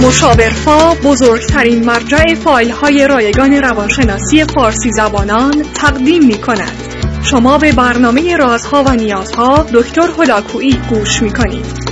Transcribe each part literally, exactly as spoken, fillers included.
مشاورفا بزرگترین مرجع فایل های رایگان روانشناسی فارسی زبانان تقدیم می کند. شما به برنامه رازها و نیازها دکتر هلاکویی گوش می کنید.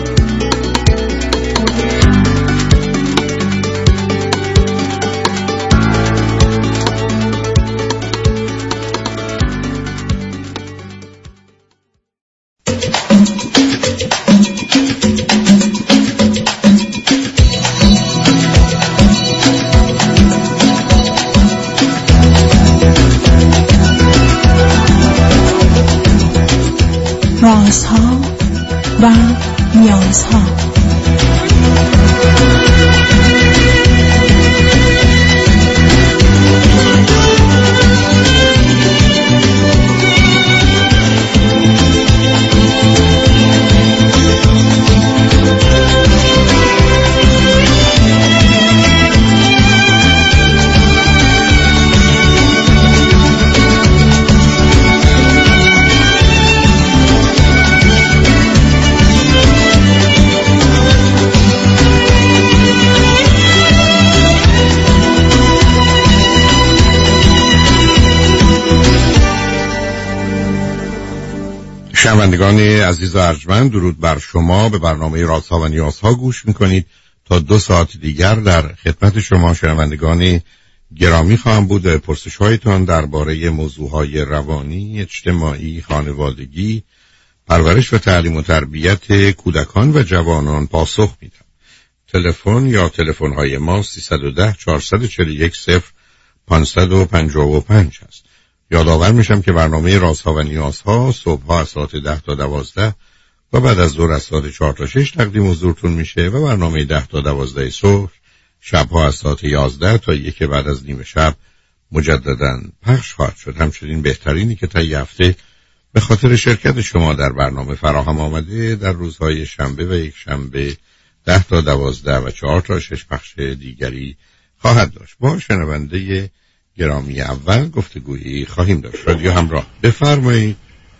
رازها و نیازها. شنوندگان عزیز و ارجمند، درود بر شما. به برنامه رازها و نیازها گوش میکنید. تا دو ساعت دیگر در خدمت شما شنوندگان گرامی خواهم بود. پرسش هایتان درباره موضوعهای روانی، اجتماعی، خانوادگی، پرورش و تعلیم و تربیت کودکان و جوانان پاسخ میدم. تلفن یا تلفن های ما سیصد و ده چهارصد و چهل و یک صفر پانصد و پنجاه و پنج هست. یادآور میشم که برنامه رازها و نیازها صبح‌ها از ساعت ده تا دوازده و بعد از ظهر از ساعت چهار تا شش تقدیم حضورتون میشه و برنامه ده تا دوازده صبح شب‌ها از ساعت یازده تا یک بعد از نیم شب مجدداً پخش خواهد شد. همچنین بهترینی که تا هفته به خاطر شرکت شما در برنامه فراهم آمده در روزهای شنبه و یک شنبه ده تا دوازده و چهار تا شش پخش دیگری خواهد داشت. با شنونده گرامی اول گفتگویی خواهیم داشت. رادیو همراه، بفرمایید.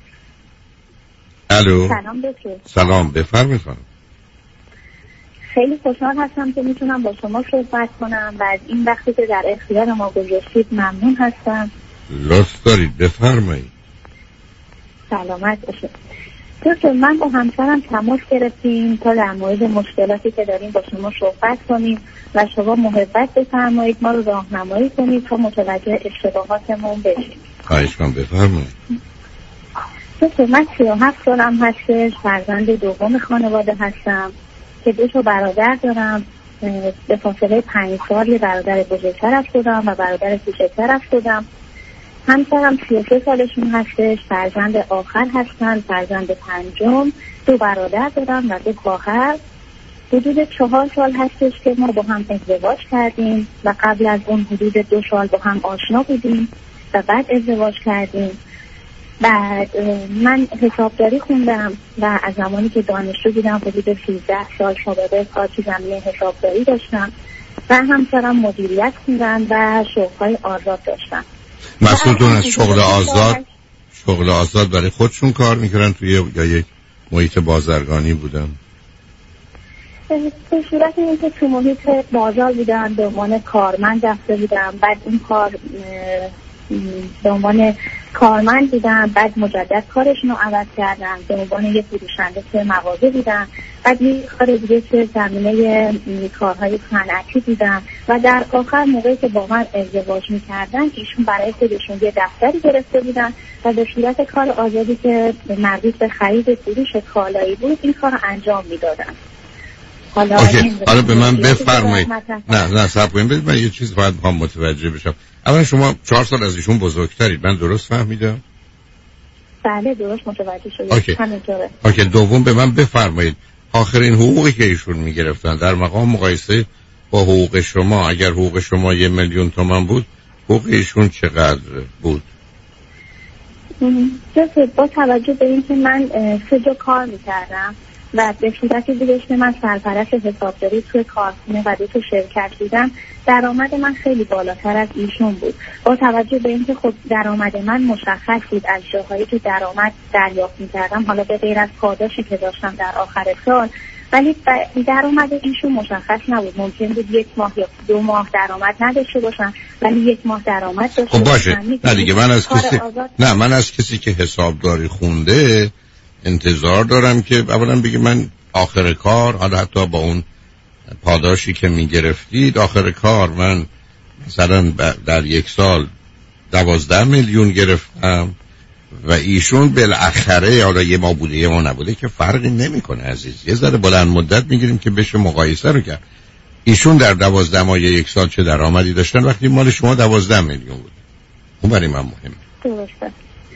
الو. سلام دکتر. سلام، بفرمایید خانم. خیلی خوشحال هستم که میتونم با شما صحبت کنم و از این وقتی که در اختیار ما گذاشتید ممنون هستم. لطف دارید، بفرمایید. سلامت باشید. دکتر، من با همسرم تماس گرفتیم تا در مورد مشکلاتی که داریم با شما صحبت کنیم و شما محبت بفرمایید ما رو راهنمایی کنید تا متوجه اشتباهاتمون بشیم. خواهش کنم، بفرمایید. دکتر، من سی و هفت سالم هستش، فرزند دوم خانواده هستم که دو تا برادر دارم. به فاصله پنج سال یه برادر بزرگتر از خودم و برادر کوچکتر از خودم. همسرم سی و سه سالشون هستش، فرزند آخر هستن، فرزند پنجم. دو برادر دارم و دو خواهر. حدود چهار سال هستش که ما با هم ازدواج کردیم و قبل از اون حدود دو سال با هم آشنا بودیم و بعد ازدواج کردیم. بعد من حسابداری خوندم و از زمانی که دانشجو بودم حدود سیزده سال سابقه کار تو زمینه حسابداری داشتم و همسرم مدیریت خوندن و شغل‌های آزاد داشتن. مسئولتون از شغل آزاد شغل آزاد برای خودشون کار میکردن توی یا یک محیط بازرگانی بودن؟ به صورت اینکه تو محیط بازار بودن، به عنوان کارمند رفته بودم، بعد این کار به عنوان کارمند بودن، بعد مجدد کارشون رو عوض کردن، به عنوان یک فروشنده که مغازه بودن، بعد یک کار دیگه که زمینه کارهای صنعتی بودن و در آخر موقعی که با من ازدواج میکردن ایشون برای خودشون یه دفتری گرفته بودن و به صورت کار آزادی که مربوط به خرید فروش کالایی بود این کار رو انجام میدادن. حالا حالا به من بفرمایید. نه نه صبر کنید، بدید من یه چیز باید هم متوجه بشم. اولا شما چهار سال از ایشون بزرگترید، من درست فهمیدم؟ بله درست متوجه شدید. اوکی. همینطوره. اوکی. دوم به من بفرمایید آخرین حقوقی که ایشون میگرفتن در مقام مقایسه با حقوق شما، اگر حقوق شما یه میلیون تومان بود حقوق ایشون چقدر بود؟ جز با توجه به اینکه من سه جا کار میکردم و به صورتی بودش که من سرپرست حسابداری توی کارخونه و دو تا شرکت بودم. درآمد من خیلی بالاتر از ایشون بود، با توجه به اینکه خب درآمد من مشخص بود از جاهایی که درآمد دریافت می‌کردم، حالا به غیر از پاداشی که داشتم در آخر سال، ولی درآمد ایشون مشخص نبود. ممکن بود یک ماه یا دو ماه درآمد نداشته باشن ولی یک ماه درآمد داشته. خب باشه، نه دیگه من از کسی نه من از کسی که حسابداری خونده انتظار دارم که اولا بگه من آخر کار، حالا حتی با اون پاداشی که میگرفتید آخر کار من مثلا در یک سال دوازده میلیون گرفتم و ایشون بالاخره، حالا یه ما بوده یه ما نبوده که فرقی نمیکنه عزیز، یه ذره بلند مدت میگیریم که بشه مقایسه رو کرد. ایشون در دوازده ماه یک سال چه درآمدی داشتن وقتی مال شما دوازده میلیون بود؟ اون برای من مهمه. درسته.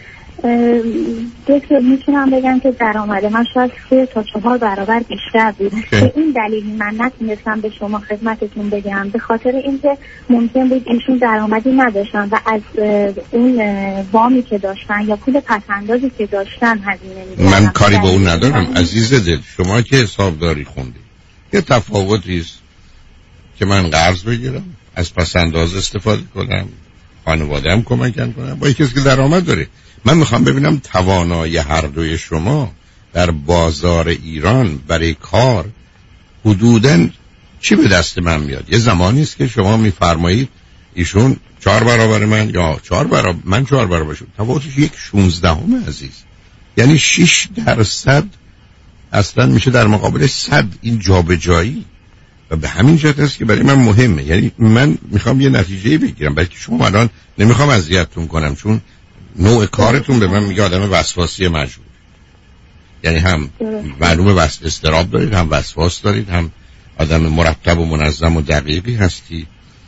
دکتر میتونم بگم که درآمد من شاید سه تا چهار برابر بیشتر بود. به این دلیل من نتونستم به شما خدمتتون بگم، به خاطر اینکه ممکن بود ایشون درآمدی نداشتن و از اون وامی که داشتن یا پول پسندازی که داشتن هزینه می‌کردن. من کاری با اون ندارم عزیز دل، شما که حسابداری خوندی یه تفاوتی است که من قرض بگیرم از پسنداز استفاده کنم، خانواده‌ام کمکم کنم با کسی که درآمد داره. من میخوام ببینم توانایی هر دوی شما در بازار ایران برای کار حدوداً چی به دست من میاد. یه زمانی است که شما میفرمایید ایشون چهار برابر من یا چهار برابر من چهار برابر شد، تفاوتش یک شونزدهم عزیز، یعنی شش درصد اصلا میشه در مقابل صد. این جابجایی و به همین جهت است که برای من مهمه. یعنی من میخوام یه نتیجه بگیرم، بلکه شما الان نمیخوام اذیتتون کنم چون نوع کارتون به من میگه آدم وسواسی مجبور، یعنی هم معلومه وس استراب دارید، هم وسواس دارید، هم آدم مرتب و منظم و دقیقی هستی،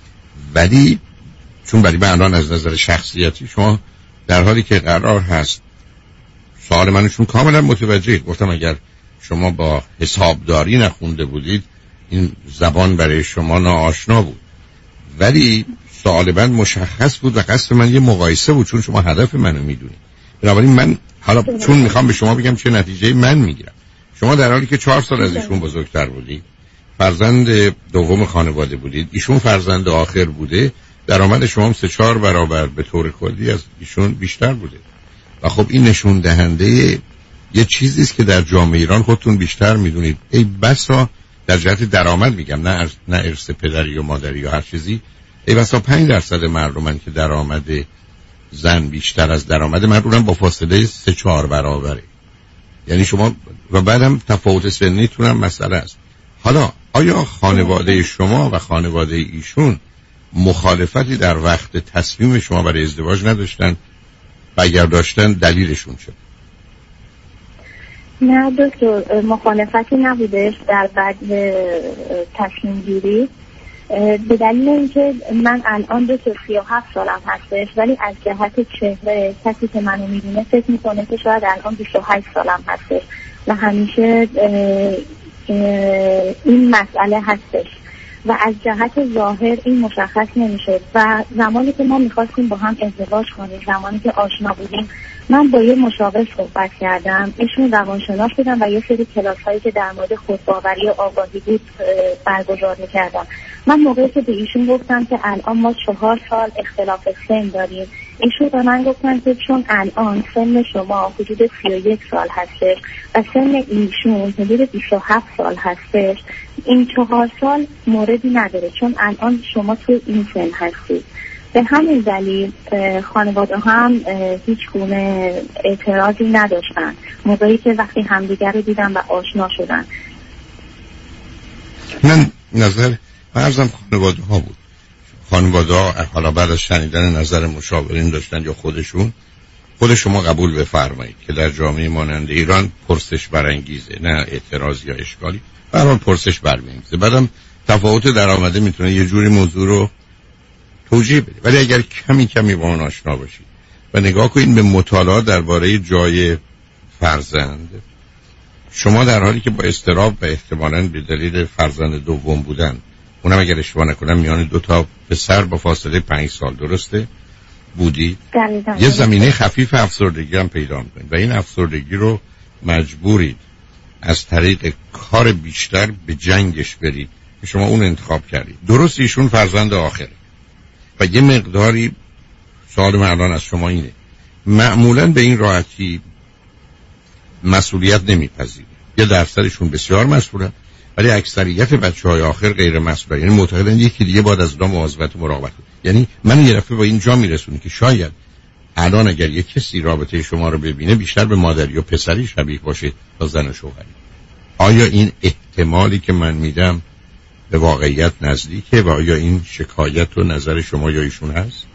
ولی چون برای من الان از نظر شخصیتی شما در حالی که قرار هست سوال منشون کاملا متوجه، گفتم اگر شما با حسابداری نخونده بودید این زبان برای شما ناآشنا بود، ولی سوال من مشخص بود و قصد من یه مقایسه بود چون شما هدف منو میدونید. بنابراین من حالا چون میخوام به شما بگم چه نتیجه من میگیرم، شما در حالی که چهار سال از ایشون بزرگتر بودید، فرزند دوم خانواده بودید، ایشون فرزند آخر بوده، درآمد شما هم سه چهار برابر به طور کلی از ایشون بیشتر بوده و خب این نشون دهنده یه چیزی است که در جامعه ایران خودتون بیشتر میدونید. ای بسا در جهت درآمد میگم، نه نه ارث پدری و مادری یا هر چیزی، ای بسا پنج درصد مردمن که درآمد زن بیشتر از درآمد مردم با فاصله سه چهار برابره. یعنی شما و بعدم تفاوت سنیتون هم مسئله است. حالا آیا خانواده شما و خانواده ایشون مخالفتی در وقت تصمیم شما برای ازدواج نداشتن و اگر داشتن دلیلشون چه؟ نه دکتر، مخالفتی نبودش در بعد تصمیم گیری، به دلیل اینکه من الان دو تا سی و هفت سالم هستش ولی از جهت چهره کسی که منو میدونه فکر میکنه که شاید الان بیست و هشت سالم هستش و همیشه این مسئله هستش و از جهت ظاهر این مشخص نمیشه و زمانی که ما میخواستیم با هم ازدواج کنیم، زمانی که آشنا بودیم، من با یه مشاور صحبت کردم، ایشون روانشناس بودن و یه سری کلاس هایی که در مورد خودباوری و آگاهی بود برگزار میکردم. من موقعی که به ایشون گفتم که الان ما چهار سال اختلاف سن داریم، ایشون به من گفتن که چون الان سن شما حدود سی و یک سال هستش و سن ایشون حدود بیست و هفت سال هستش، این چهار سال موردی نداره چون الان شما توی این سن هستید. به همین دلیل خانواده هم هیچ گونه اعتراضی نداشتن موقعی که وقتی همدیگر رو دیدن و آشنا شدن. من نظر فرضم خانواده ها بود، خانواده ها حالا بعد از شنیدن نظر مشاورین داشتن یا خودشون، خود شما قبول بفرمایید که در جامعه مانند ایران پرسش برانگیزه، نه اعتراض یا اشکالی، به هر حال پرسش برانگیزه. بعدم تفاوت درآمده میتونه یه جوری موضوع رو توجیه بده، ولی اگر کمی کمی با اون آشنا باشید و نگاه کنید به مطالعات درباره جای فرزند، شما در حالی که با اضطراب و احتمالاً به دلیل فرزند دوم بودن، اونم اگر اشتباه نکنم میان دو تا پسر با فاصله پنج سال درسته بودی، یه زمینه خفیف افسردگی هم پیدا می‌کنید و این افسردگی رو مجبورید از طریق کار بیشتر به جنگش برید که شما اون انتخاب کردید. درست ایشون فرزند آخره و یه مقداری سوال من الان از شما اینه، معمولاً به این راحتی مسئولیت نمیپذیره. یه درصدشون بسیار مسئولن ولی اکثریت بچه‌های آخر غیر مسئولن، یعنی معتقدن یکی دیگه باید از اونها مواظبت و مراقبت کنه. یعنی من یه دفعه با این جا میرسونم که شاید الان اگر یه کسی رابطه شما رو ببینه بیشتر به مادری و پسری شبیه باشه تا زن و شوهری. آیا این احتمالی که من میدم به واقعیت نزدیکه و آیا این شکایت و نظر شما یا ایشون هست؟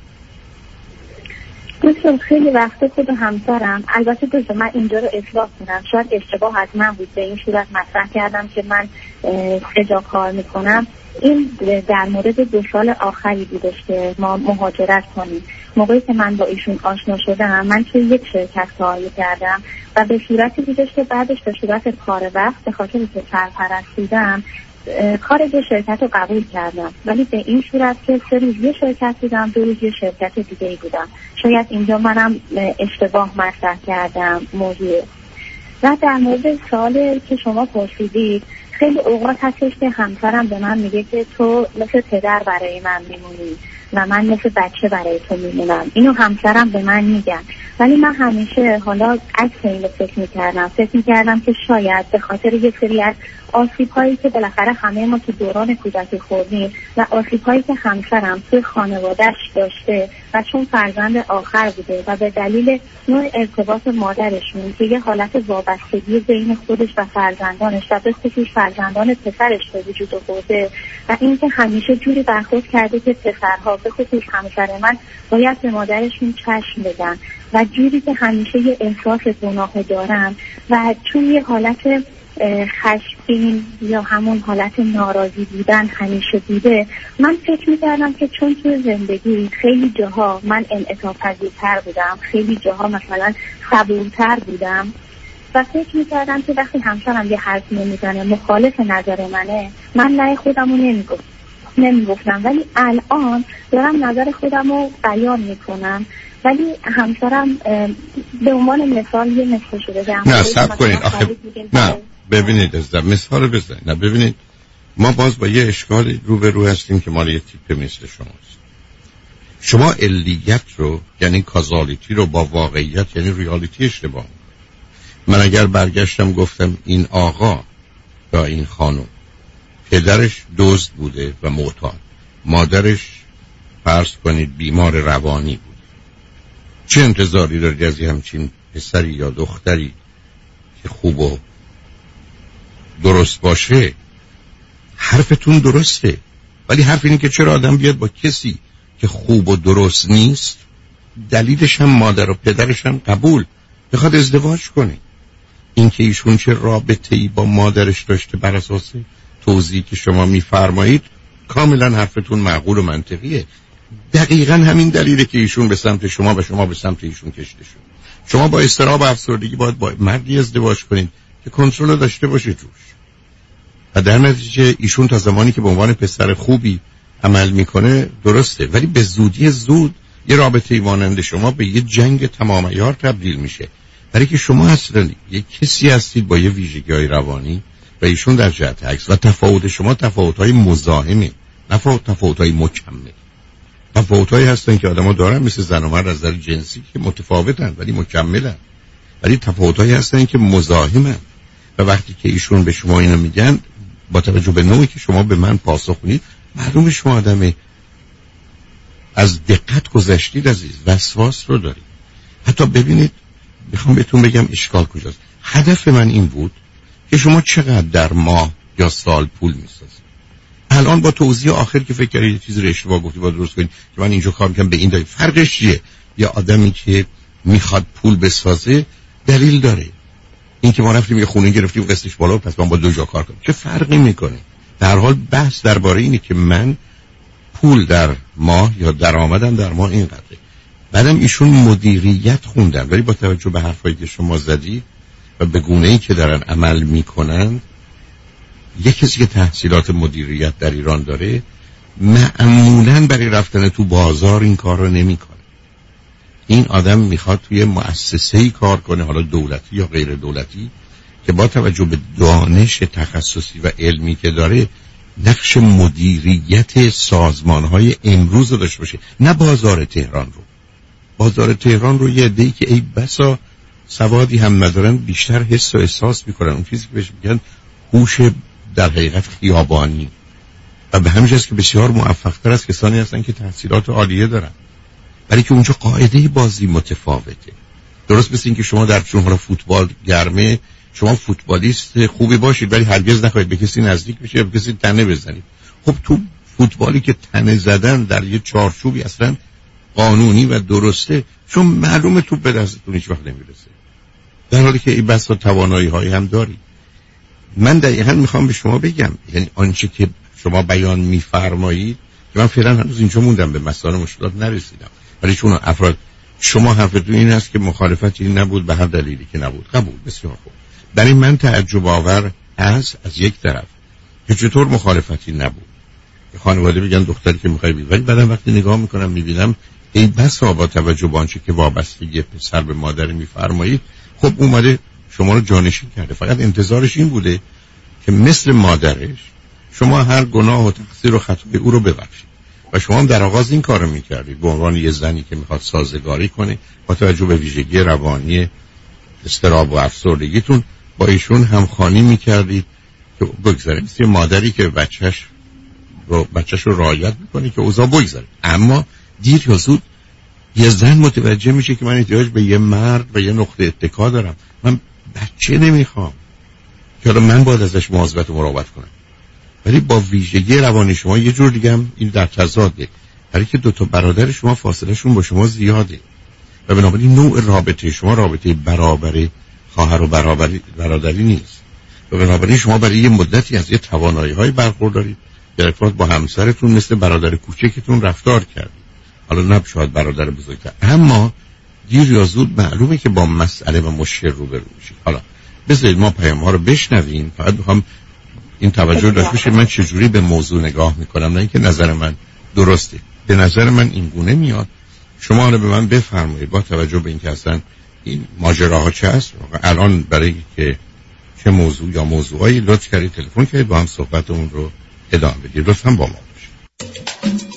دوستان خیلی وقت خود همسرم، البته دوستان من اینجا رو اصلاح کنم، شاید اشتباه از من بود، به این صورت مطرح کردم که من کجا کار میکنم. این در مورد دو سال آخری بودش که ما مهاجرت کنیم. موقعی که من با ایشون آشنا شدم من توی یک شرکت کار کردم و به صورتی بودش که بعدش به صورت کار وقت به خاطر که سرپرستیدم کار یه شرکت رو قبول کردم، ولی به این صورت که سه روز یه شرکت بودم، دو روز یه شرکت دیگه ای بودم. شاید اینجا منم اشتباه مطرح کردم موضوع. و در مورد سوال که شما پرسیدید، خیلی اوقات هستش که همسرم به من میگه که تو مثل پدر برای من میمونی و من مثل بچه برای تو میمونم. اینو همسرم به من میگن، ولی من همیشه حالا عکس اینو فکر میکردم فکر میکردم که شاید به خاطر یه سری از آسیب هایی که بالاخره همه ما تو دوران کودکی خوردیم و آسیب هایی که همسرم توی خانوادهش داشته و چون فرزند آخر بوده و به دلیل نوع ارتباط مادرشون که یه حالت وابستگی بین خودش و فرزندانش و به خصوص فرزندان پسرش به وجود آورده و اینکه همیشه جوری برخورد کرده که پسرها به خصوص همسر من باید به مادرشون چشم بدن و جوری که همیشه یه احساس گناه دارن و چون یه حالت خشمگین یا همون حالت ناراضی بودن همیشه بوده، من فکر می‌کردم که چون تو زندگی خیلی جاها من انعطاف پذیرتر بودم، خیلی جاها مثلا صبورتر بودم و فکر می‌کردم که وقتی همسرم یه حرفی میزنه مخالف نظر منه، من نه خودمو نمیگم نمیگفتم ولی الان دارم نظر خودم رو بیان میکنم، ولی همسرم به عنوان مثال یه مثال شده. نه سب کنید آخه نه ببینید از مثال رو بزنید. نه ببینید ما باز با یه اشکال رو به رو هستیم که مال یه تیپ مثل شماست. شما علیت رو یعنی کازالیتی رو با واقعیت یعنی ریالیتی اشتباه. من اگر برگشتم گفتم این آقا یا این خانم پدرش دزد بوده و معتاد، مادرش فرض کنید بیمار روانی بود، چه انتظاری دارید از همچین پسری یا دختری که خوب و درست باشه؟ حرفتون درسته، ولی حرف اینه که چرا آدم بیاد با کسی که خوب و درست نیست، دلیلش هم مادر و پدرش هم قبول بخواد ازدواج کنه. این که ایشون چه رابطه‌ای با مادرش داشته بر اساس توضیحی که شما میفرمایید کاملا حرفتون معقول و منطقیه. دقیقاً همین دلیله که ایشون به سمت شما و شما به سمت ایشون کشته شد. شما با اضطراب و افسردگی باید با مردی ازدواج کنید که کنترل داشته باشه جوش، و در نتیجه ایشون تا زمانی که به عنوان پسر خوبی عمل میکنه درسته، ولی به زودی زود یه رابطه مانند شما به یه جنگ تمام عیار تبدیل میشه، برای که شما اصلا یه کسی هستید با یه ویژگی‌های روانی و ایشون در جهت عکس، و تفاوت شما تفاوت‌های مزاحمه، نه تفاوت‌های مکمل. تفاوت‌هایی هستن که آدم‌ها دارن مثل زن و مرد از نظر جنسی که متفاوتن ولی مکملن، ولی تفاوت‌هایی هستن که مزاحمن. و وقتی که ایشون به شما اینو میگن با توجه به نوعی که شما به من پاسخ میدید معلومه شما آدم از دقت گذشتید عزیز، وسواس رو دارید. حتی ببینید میخوام بهتون بگم اشکال کجاست. هدف من این بود که شما چقدر در ماه یا سال پول میسازید. الان با توضیح آخر که فکر کردید چیزی رو اشتباه گفتی با درست کنید که من اینجا کار میکنم به این دلیل. فرقش چیه؟ یا آدمی که میخواد پول بسازه دلیل داره، این که ما رفتیم یه خونه گرفتیم قسطش بالا پس من با دو جا کار کنم، چه فرقی میکنه؟ در حال بحث درباره اینه که من پول در ماه یا درآمدم در ماه اینقدره. بعدم ایشون مدیریت خوندن، ولی با توجه به حرفایی که شما زدی و به گونه‌ای که دارن عمل میکنن، یک کسی که تحصیلات مدیریت در ایران داره معمولاً برای رفتن تو بازار این کار رو نمیکنه. این آدم میخواد توی مؤسسه‌ای کار کنه، حالا دولتی یا غیر دولتی، که با توجه به دانش تخصصی و علمی که داره نقش مدیریت سازمان‌های امروز رو داشته باشه، نه بازار تهران رو. بازار تهران رو یه عده‌ای که ای بسا سوادی هم ندارن بیشتر حس و احساس میکنن، اون چیزی که بهش میگن هوش در حقیقت خیابانی، و به همین جاست که بسیار موفق‌تر از کسانی هستن که تحصیلات عالیه دارن، ولی که اونجا قاعده بازی متفاوته. درست مثل این که شما در جمهور فوتبال گرمه، شما فوتبالیست خوبی باشید ولی هرگز نخواهید به کسی نزدیک بشید یا به کسی تنه بزنید. خب تو فوتبالی که تنه زدن در یه چارچوبی اصلا قانونی و درسته، چون معلومه تو به دستتون هیچ وقت نمیرسه، در حالی که این بسا توانایی هایی هم داری. من دقیقاً میخوام به شما بگم، یعنی آنچه که شما بیان میفرمایید که من فعلا هنوز اینجا موندم، به مسائل مشکلات نرسیدم، ولی چون افراد شما حرفتون این است که مخالفتی نبود به هر دلیلی که نبود، قبول، بسیار خوب. در این من تعجب آور از از یک طرف که چطور مخالفتی نبود، خانواده بگن دختری که میخوای بگی، ولی بعدم وقتی نگاه میکنم میبینم این بسا با توجه به آنچه که وابستگی پسر به مادر میفرمایید، خب اومده شما رو جانشین کرده، فقط انتظارش این بوده که مثل مادرش شما هر گناه و تقصیر و خطای او رو ببخشید، و شما هم در آغاز این کارو میکردید به عنوان یه زنی که میخواد سازگاری کنه با توجه به ویژگی روانی استراب و افسردگیتون، با ایشون همخوانی میکردید که بگذارید مثل مادری که بچهش رو بچهش رو رعایت میکنه که اوضاع بگذاره. اما دیر یا زود یه زن متوجه میشه که من احتیاج به یه مرد و یه نقطه اتکا دارم، من بچه نمیخوام که من باید ازش مواظبت و مراقبت کنم. ولی با ویژگی روانی شما یه جور دیگه هم این در تضاده، برای که دو تا برادر شما فاصله شون با شما زیاده و بنابراین نوع رابطه شما رابطه برابری خواهر و برابری برادری نیست، و بنابراین شما برای یه مدتی از یه توانایی‌های برخوردارید در ارتباط با همسرتون مثل برادر کوچکتون رفتار کردید، حالا نه شاید برادر بزرگتر، اما دیر یا زود معلومه که با مسئله و مشکل روبرو میشید. حالا بذارید ما پیام‌ها رو بشنویم، فقط میخوام این توجه داشته باشید من چجوری به موضوع نگاه میکنم، نه اینکه نظر من درسته. به نظر من این گونه میاد، شما حالا به من بفرمایید با توجه به اینکه اصلا این ماجراها چه است الان، برای که چه موضوع یا موضوعایی لطف کردید تلفن کنید با هم صحبتمون رو ادامه بدید. لطفاً با ما باشید.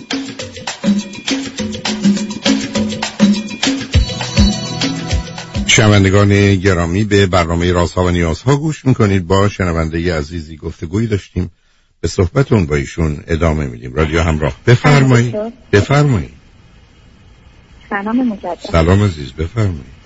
شنوندگان گرامی، به برنامه رازها و نیازها گوش میکنید. با شنونده عزیزی گفتگویی داشتیم، به صحبتون با ایشون ادامه میدیم. رادیو همراه، بفرمایید. بفرمایید. سلام مجدد. سلام عزیز، بفرمایید.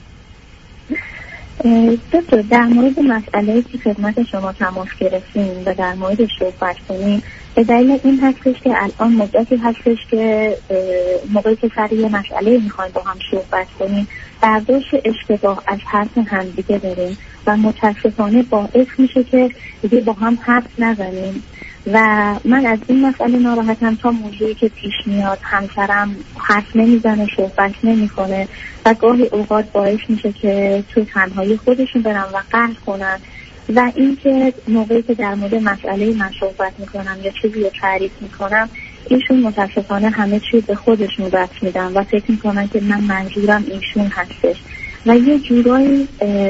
دکتر، در مورد مسئله که خدمت شما تماس گرفتیم و در مورد صحبت کنیم، به دلیل این هستش که الان مدتی هستش که موقعی که سر یه مسئله میخوایم با هم صحبت کنیم برداشت اشتباه از حرف همدیگه داریم و متاسفانه باعث میشه که دیگه با هم حرف نزنیم و من از این مسئله ناراحتم تا موضوعی که پیش میاد همسرم حرف نمیزنه، صحبت نمیکنه و گاهی اوقات باعث میشه که تو تنهایی خودشون برن و قهر کنن و اینکه موقعی که در مورد مسئله من صحبت میکنم یا چیزی رو تعریف میکنم ایشون متاسفانه همه چیز به خودشون رفت میدن و فکر میکنن که من منظورم ایشون هستش و یه جورایی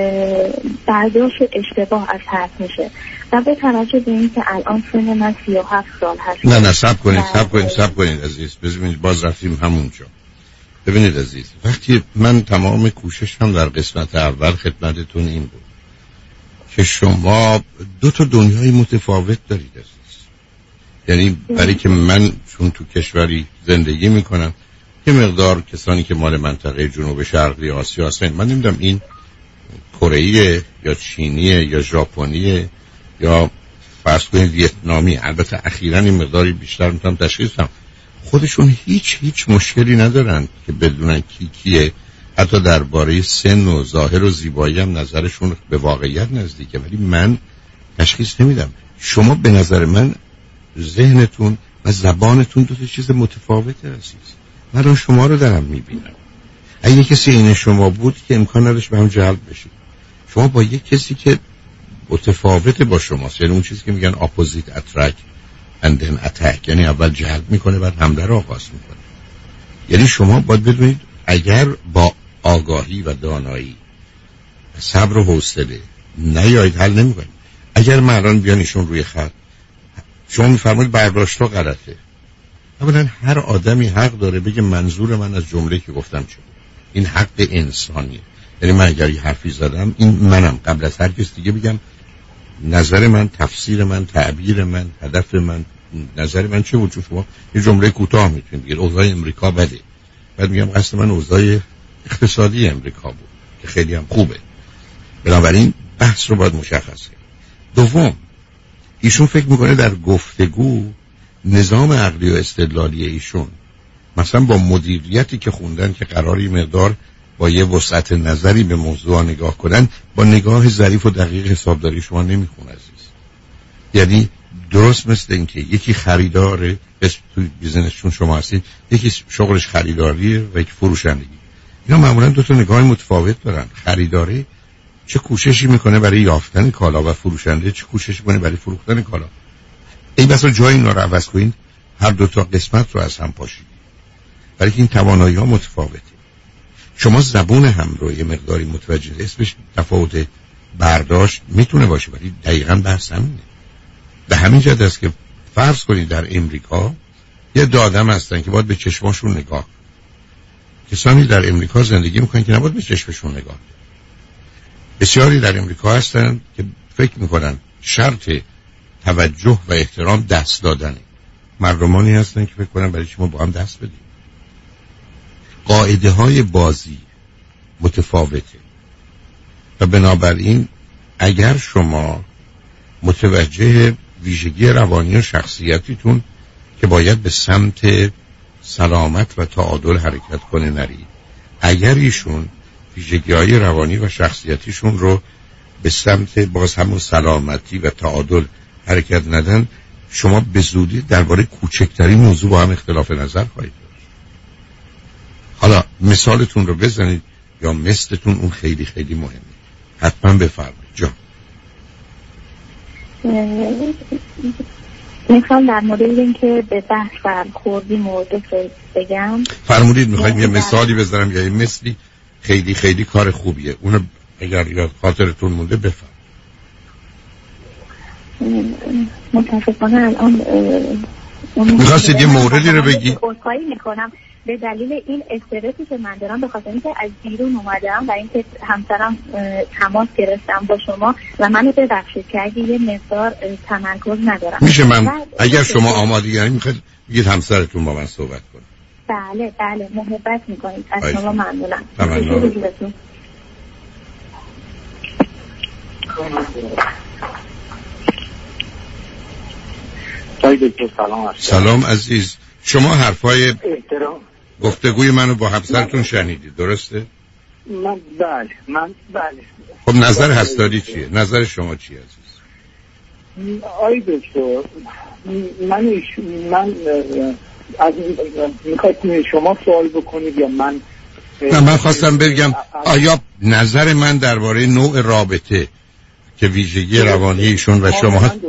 برداشت اشتباه از حرف میشه و به توجه به این که الان سن من سی و هفت سال هست. نه نه سب کنید سب کنید سب کنید عزیز، ببینید باز رفتیم همونجا. ببینید عزیز، وقتی من تمام کوششم در قسمت اول خدمتتون این بود که شما دو تا دنیای متفاوت دارید عزیز. یعنی برای که من چون تو کشوری زندگی میکنم که مقدار کسانی که مال منطقه جنوب شرقی آسیا هستن، من نمیدونم این کره‌ایه یا چینیه یا ژاپنیه یا فرض کنید ویتنامی، البته اخیراً این مقداری بیشتر میتونم تشخیص بدم، خودشون هیچ هیچ مشکلی ندارن که بدونن کی کیه، حتی درباره سن و ظاهر و زیبایی هم نظرشون به واقعیت نزدیکه، ولی من تشخیص نمیدم. شما به نظر من ذهنتون و زبانتون دو تا چیز متفاوته عزیز. من شما رو دارم میبینم، اگه کسی این شما بود که امکان نداشت به هم جلب بشید. شما با یک کسی که متفاوت با شماست، یعنی اون چیزی که میگن اپوزیت اترک and then attack، یعنی اول جلب میکنه بعد حمله رو آغاز میکنه. یعنی شما باید بدونید اگر با آگاهی و دانایی، صبر و حوصله نیایید حل نمی‌کنید. اگر من الان بیان ایشون روی خط، شما می‌فرمایید برداشت‌ها غلطه. اولا هر آدمی حق داره بگه منظور من از جمله که گفتم چه. این حق انسانیه. یعنی من اگر یه حرفی زدم، این منم قبل از هر کس دیگه بگم نظر من، تفسیر من، تعبیر من، هدف من، نظر من چه بود. چون شما یه جمله کوتاه میتونید بگید اوضاع امریکا بده، بعد میگم قصد من اوضاع اقتصادی امریکا بود که خیلی هم خوبه. بنابراین بحث رو باید مشخص کرد. دوم، ایشون فکر میکنه در گفتگو نظام عقلی و استدلالی ایشون مثلا با مدیریتی که خوندن که قراری مقدار با یه وسعت نظری به موضوع نگاه کنن، با نگاه ظریف و دقیق حسابداری شما نمیخونه عزیز. یعنی درست مثل این که یکی خریداره، بس توی بیزنسشون شما هستید، یکی شغلش خریداریه و یکی فروشندگی. اینا معمولا دو تا نگاه متفاوت دارن. خریداری چه کوششی میکنه برای یافتن کالا و فروشنده چه کوششی میکنه برای فروختن کالا. این بسا جای اینا رو عوض کنین، هر دو تا قسمت رو از هم پاشید. برای که این توانایی ها متفاوته. شما زبون هم رو یه مقداری متوجه، اسمش تفاوت برداشت میتونه باشه، ولی دقیقاً بحث همینه. به همین جهت است که فرض کنید در امریکا یه دادم هستن که باید به چشماشون نگاه، کسانی در امریکا زندگی میکنن که نباید به چشمشون نگاه. بسیاری در امریکا هستن که فکر میکنن شرط توجه و احترام دست دادنه. مردمانی هستن که فکر کنن برای چی ما با هم دست بدیم. قاعده های بازی متفاوته و بنابراین اگر شما متوجه ویژگی روانی و شخصیتیتون که باید به سمت سلامت و تعادل حرکت کنه نرید، اگر ایشون ویژگی های روانی و شخصیتیشون رو به سمت باز همون سلامتی و تعادل حرکت ندن، شما به زودی درباره کوچکترین موضوع با هم اختلاف نظر خواهید داشت. حالا مثالتون رو بزنید یا مثلتون اون خیلی خیلی مهمه. حتما بفرمایید جان. میخوام در مورد این که به بحث برخوردیم و بگم. فرمودید میخواید یه مثالی بزنم یا یه مثلی؟ خیلی خیلی کار خوبیه. اونو اگر یاد خاطرتون مونده بفرمایید. متاسفانه الان میخواستید یه موردی رو بگی؟ خواهی میکنم به دلیل این استرسی که من دارم، به خاطر اینکه از بیرون اومدم و اینکه همسرم تماس گرفتم با شما و منو ببخشید که اگه یه مقدار تمرکز ندارم. میشه من اگر شما آمادگی میخواید بگید همسرتون با من صحبت کنه؟ بله بله محبت میکنید. از شما ممنونم. ممنونم. سلام سلام عزیز. شما حرفای احترام گفتگوی منو با همسرتون شنیدید درسته؟ من بله من بله. خب نظر هستاری چیه؟ نظر شما چیه عزیز؟ آی دکتر، من من از میخواید شما سوال بکنید یا من؟ نه من خواستم بگم آیا نظر من درباره نوع رابطه که ویژگی روانی ایشون و شما هست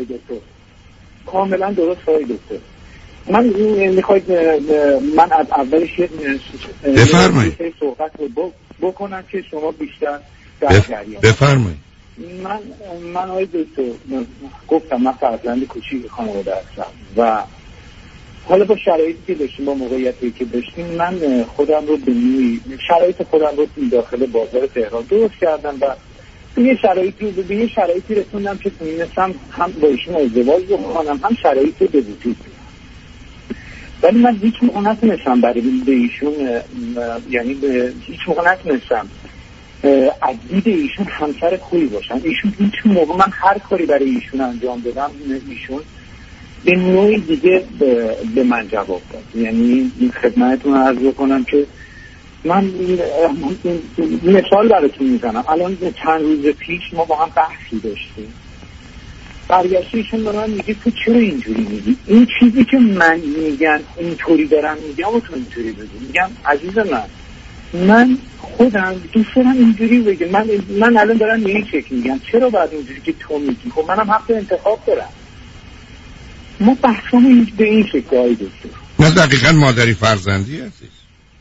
کاملا درست های دکتر. من میخواید من از اولش بفرمایید صحبت رو بکنم که شما بیشتر بف... بفرمایید. من من آقای دکتر گفتم من فرزند کوچیک خانواده هستم و حالا با شرایطی که داشتیم، با موقعیتی که داشتیم، من خودم رو به نوعی شرایط خودم رو داخل بازار تهران درست کردم و به یه شرایطی به یه شرایطی رسوندم که تونستم هم با ایشون ازدواج بکنم هم شرایط رو به وجود بیارم. ولی من هیچ موقع نتونستم برای به ایشون یعنی به هیچ موقع نتونستم از دید ایشون همسر خوبی باشم. ایشون هیچ موقع من هر کاری برای ایشون انجام دادم ایشون به نوعی دیگه به, به من جواب داد. یعنی این خدمتتون عرض بکنم که من مثال براتون میزنم. الان چند روز پیش ما با هم بحثی داشتیم، برگشتیشون به من میگه تو چرا اینجوری میگی؟ این چیزی که من میگن اینطوری دارم میگم و تو اینطوری بگی. میگم عزیز من من خودم دوست دارم اینجوری بگم. من من الان دارم این شکل میگم، چرا باید اینجوری که تو میگی؟ خب منم حق انتخاب دارم. ما بحثمون به این شکل هایی دکتر. نه دقیقا مادری فرزندی هستی،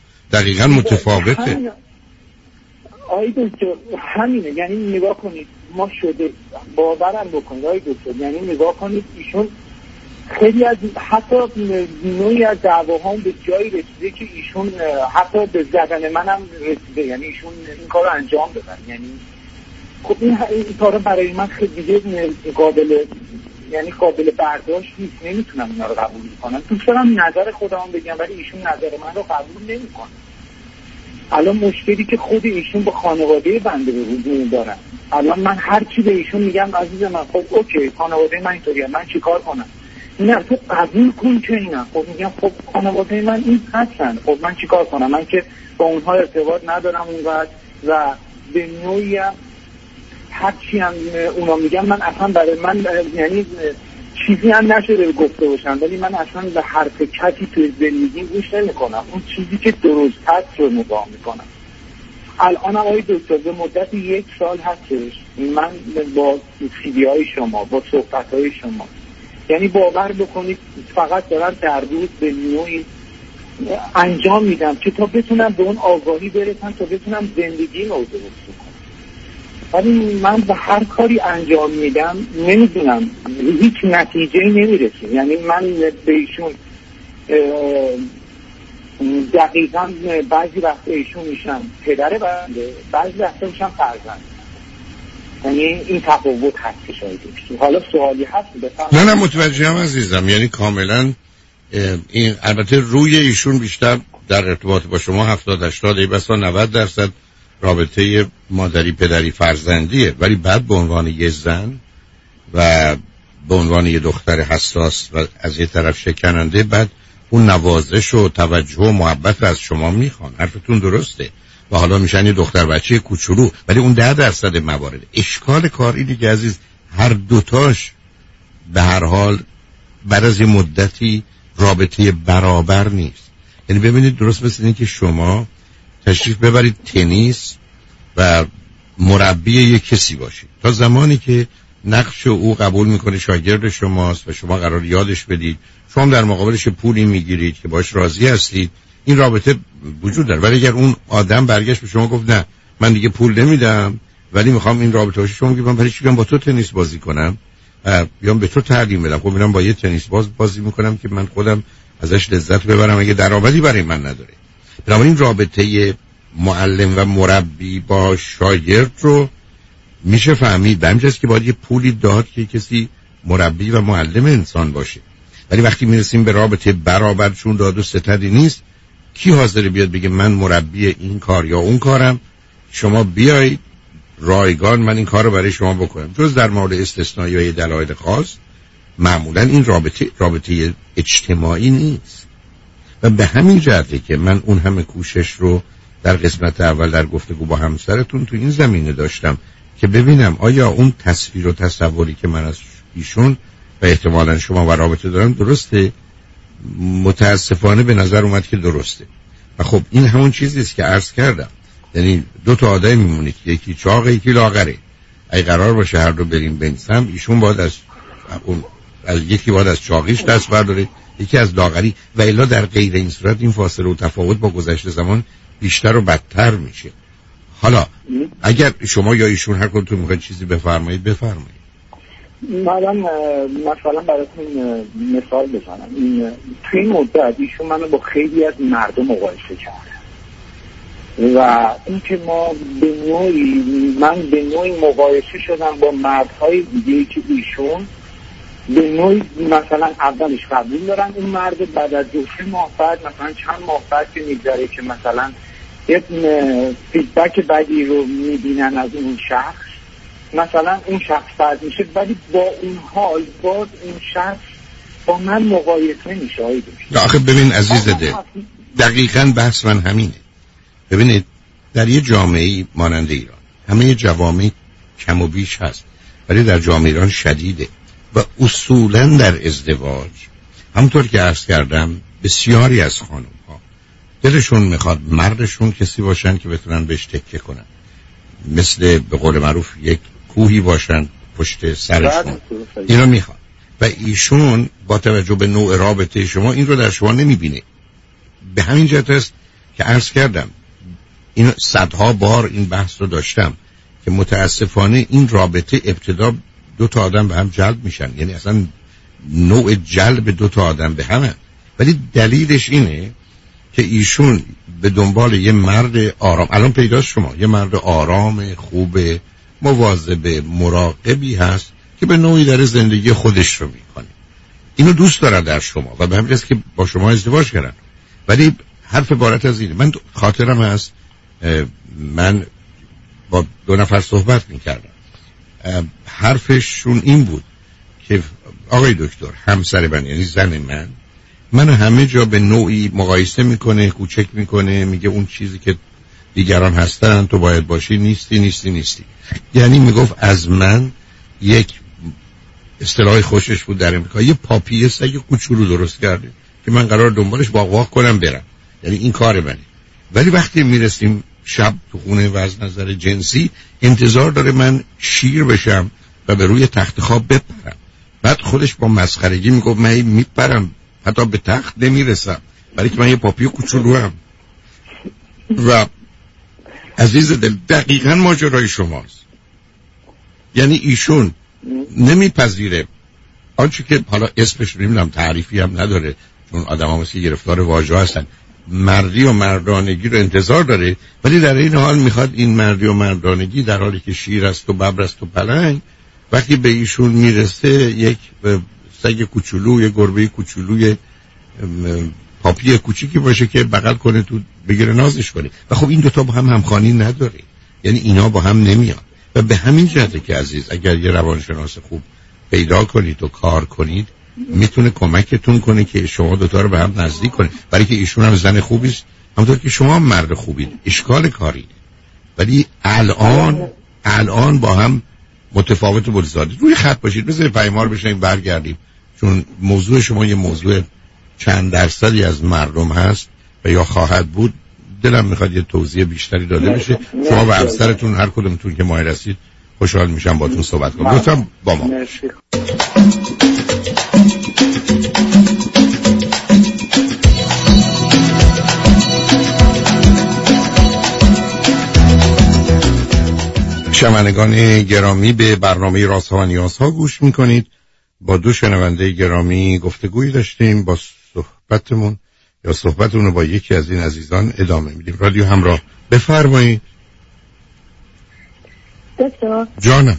دقیقا متفاوته. آی دکتر همینه. یعنی نگاه کنید ما شده. باورم بکنید آقای دکتر، یعنی نگاه کنید ایشون خیلی از حتی نوعی از دعواها به جایی رسیده که ایشون حتی به زدن منم رسیده، یعنی ایشون این کار رو انجام دادن. یعنی خب این این کارا برای من خیلی دیگه قابل یعنی قابل برداشت نیست، نمیتونم اینا رو قبول کنم. دوست دارم نظر خودم بگم ولی ایشون نظر من رو قبول نمیکنه. الان مشکلی که خود ایشون با خانواده بنده به وجود دارن، الان من هر چی به ایشون میگم عزیز من خب اوکی خانواده من اینطوریه، من چیکار کنم؟ نه تو قبول کن که اینا. خب میگم خب خانواده من این هستن، خب من چیکار کنم؟ من که با اونها ارتباط ندارم اونقدر و به نوعی هر چی هم اونا میگن من اصلا برای من یعنی چیزی هم نشده گفته باشم، ولی من اصلا به حرف کسی توی زندگی گوش نمیکنم. اون چیزی که درست هست رو نگاه میکنم. الان آقای دکتر به مدت یک سال هستش من با سیدی های شما با صحبت های شما یعنی باور بکنید فقط دارم در روز به نوعی انجام میدم که تا بتونم به اون آگاهی برسم، تا بتونم زندگی رو درست کنم. ولی من به هر کاری انجام میدم نمیدونم هیچ نتیجه‌ای نمیرسه. یعنی من به ایشون دقیقاً بعضی وقت ایشون میشم پدر بنده، بعضی وقت میشم فرزند. یعنی این تفاوت هستش آیده. حالا سوالی هست بفرمایید. نه نه متوجهم عزیزم، یعنی کاملا این البته روی ایشون بیشتر در ارتباط با شما هفتاد هشتاد ای بسا نود درصد رابطه مادری پدری فرزندیه، ولی بعد به عنوان یه زن و به عنوان یه دختر حساس و از یه طرف شکننده بعد اون نوازش و توجه و محبت از شما میخوان. حرفتون درسته و حالا میشن یه دختر بچه کوچولو، ولی اون ده درصد موارد. اشکال کار اینه که عزیز هر دوتاش به هر حال بعد از یه مدتی رابطه برابر نیست. یعنی ببینید درست مثل این که شما تشریف ببرید تنیس و مربی یک کسی باشید، تا زمانی که نقش او قبول میکنه شاگرد شماست و شما قرار یادش بدید، شما در مقابلش پولی میگیرید که باش راضی هستید، این رابطه وجود داره. ولی اگر اون آدم برگشت به شما گفت نه من دیگه پول نمیدم ولی میخوام این رابطه باشه، شما میگید من برای چی بیام با تو تنیس بازی کنم، بیام به تو تعلیم بدم، خب میرم با یه تنیس باز بازی میکنم که من خودم ازش لذت ببرم اگه درآمدی برای من نداره. بنابراین رابطه معلم و مربی با شاگرد رو میشه فهمید به همینجاست که باید یه پولی داد که کسی مربی و معلم انسان باشه. ولی وقتی میرسیم به رابطه برابر چون داد و ستدی نیست، کی حاضر بیاد بگه من مربی این کار یا اون کارم، شما بیایید رایگان من این کار رو برای شما بکنم. جز در مورد استثنایی و یه دلایل خاص معمولا این رابطه رابطه اجتماعی نیست. و به همین جهته که من اون همه کوشش رو در قسمت اول در گفتگو با همسرتون تو این زمینه داشتم که ببینم آیا اون تصویر و تصوری که من از ایشون و احتمالاً شما و رابطه دارم درسته. متاسفانه به نظر اومد که درسته. و خب این همون چیزیست که عرض کردم، یعنی دو تا آدم میمونه که یکی چاقه یکی لاغره. اگه قرار باشه هر دو بریم بنسم، ایشون باید از اون از یکی باید از چاقیش دست برداره، یکی از لاغری، و الا در غیر این صورت این فاصله و تفاوت با گذشته زمان بیشتر و بدتر میشه. حالا اگر شما یا ایشون هر کدومتون میخواید چیزی بفرمایید بفرمایید. مثلا مثلا براتون مثال بزنم، این توی این مدت ایشون منو با خیلی از مردم مقایسه کرد و اینکه ما به نوعی من به نوعی مقایسه شدم با مردهای دیگه که ایشون به نوعی مثلا اولش قبول دارن اون مرد، بعد از دو سه ماه بعد مثلا چند ماه بعد که میگذره که مثلا یک فیدبک بدی رو میبینن از اون شخص، مثلا اون شخص فرد میشه، ولی با اون حال باز اون شخص با من مقایسه میشه. آخه ببین عزیز ده، دقیقاً بحث من همینه. ببینید در یه جامعه مانند ایران همه جوامع کم و بیش هست، ولی در جامعه ایران شدیده و اصولاً در ازدواج همونطور که عرض کردم بسیاری از خانم ها دلشون میخواد مردشون کسی باشن که بتونن بهش تکیه کنن، مثل به قول معروف یک کوهی باشن پشت سرشون، اینو میخواد. و ایشون با توجه به نوع رابطه شما این رو در شما نمیبینه. به همین جهت است که عرض کردم این صدها بار این بحث رو داشتم که متاسفانه این رابطه ابتدا دو تا آدم به هم جلب میشن، یعنی اصلا نوع جلب دو تا آدم به همه، ولی دلیلش اینه که ایشون به دنبال یه مرد آرام، الان پیداست شما، یه مرد آرام خوب مواظب مراقبی هست که به نوعی داره زندگی خودش رو میکنه، اینو دوست داره در شما و به همین جاست که با شما ازدواج کردن. ولی حرف عبارت از اینه، من خاطرم هست من با دو نفر صحبت میکردم، حرفشون این بود که آقای دکتر همسر من، یعنی زن من، من همه جا به نوعی مقایسه میکنه، کوچک میکنه، میگه اون چیزی که دیگران هستن تو باید باشی، نیستی نیستی نیستی. یعنی میگفت از من یک اصطلاح خوشش بود در امریکا، یه پاپیه سگ کوچولو درست کرده که من قرار دنبالش واق واق کنم برم، یعنی این کار منه. ولی وقتی میرسیم شب تو خونه و از نظر جنسی انتظار داره من شیر بشم و به روی تخت خواب بپرم. بعد خودش با مسخرگی میگفت من میپرم حتی به تخت نمیرسم برای که من یه پاپی کوچولو هم. و عزیز دل دقیقاً ماجرای شماست، یعنی ایشون نمیپذیره آنچه که حالا اسمش نمیدونم تعریفی هم نداره چون آدم ها مثل گرفتار واژه هستن، مردی و مردانگی رو انتظار داره، ولی در این حال میخواد این مردی و مردانگی در حالی که شیر است و ببر است و پلنگ وقتی به ایشون میرسه یک سگ کوچولو، یک گربه کوچولوی پاپی کوچیکی باشه که بغل کنه تو بگیره نازش کنه. و خب این دوتا با هم همخوانی نداره، یعنی اینا با هم نمیان. و به همین جهته که عزیز اگر یه روانشناس خوب پیدا کنید و کار کنید میتونه کمکتون کنه که شما دوتا رو به هم نزدیک کنه، برای که ایشون هم زن خوبی است همونطور که شما هم مرد خوبید، اشکال کاری. ولی الان الان با هم متفاوت و متضاد روی خط باشید. بذارید پیمار بشنیم برگردیم، چون موضوع شما یه موضوع چند درصدی از مردم هست و یا خواهد بود. دلم میخواد یه توضیح بیشتری داده بشه. شما و همسرتون هر کدومتون که مایل هستید خوشحال میشم باهاتون صحبت کنم. لطفاً با ما شنوندگان گرامی به برنامه رازها و نیازها گوش میکنید. با دو شنونده گرامی گفتگویی داشتیم، با صحبتمون یا صحبتمون رو با یکی از این عزیزان ادامه میدیم. رادیو همراه، بفرمایید. دکتر جانم.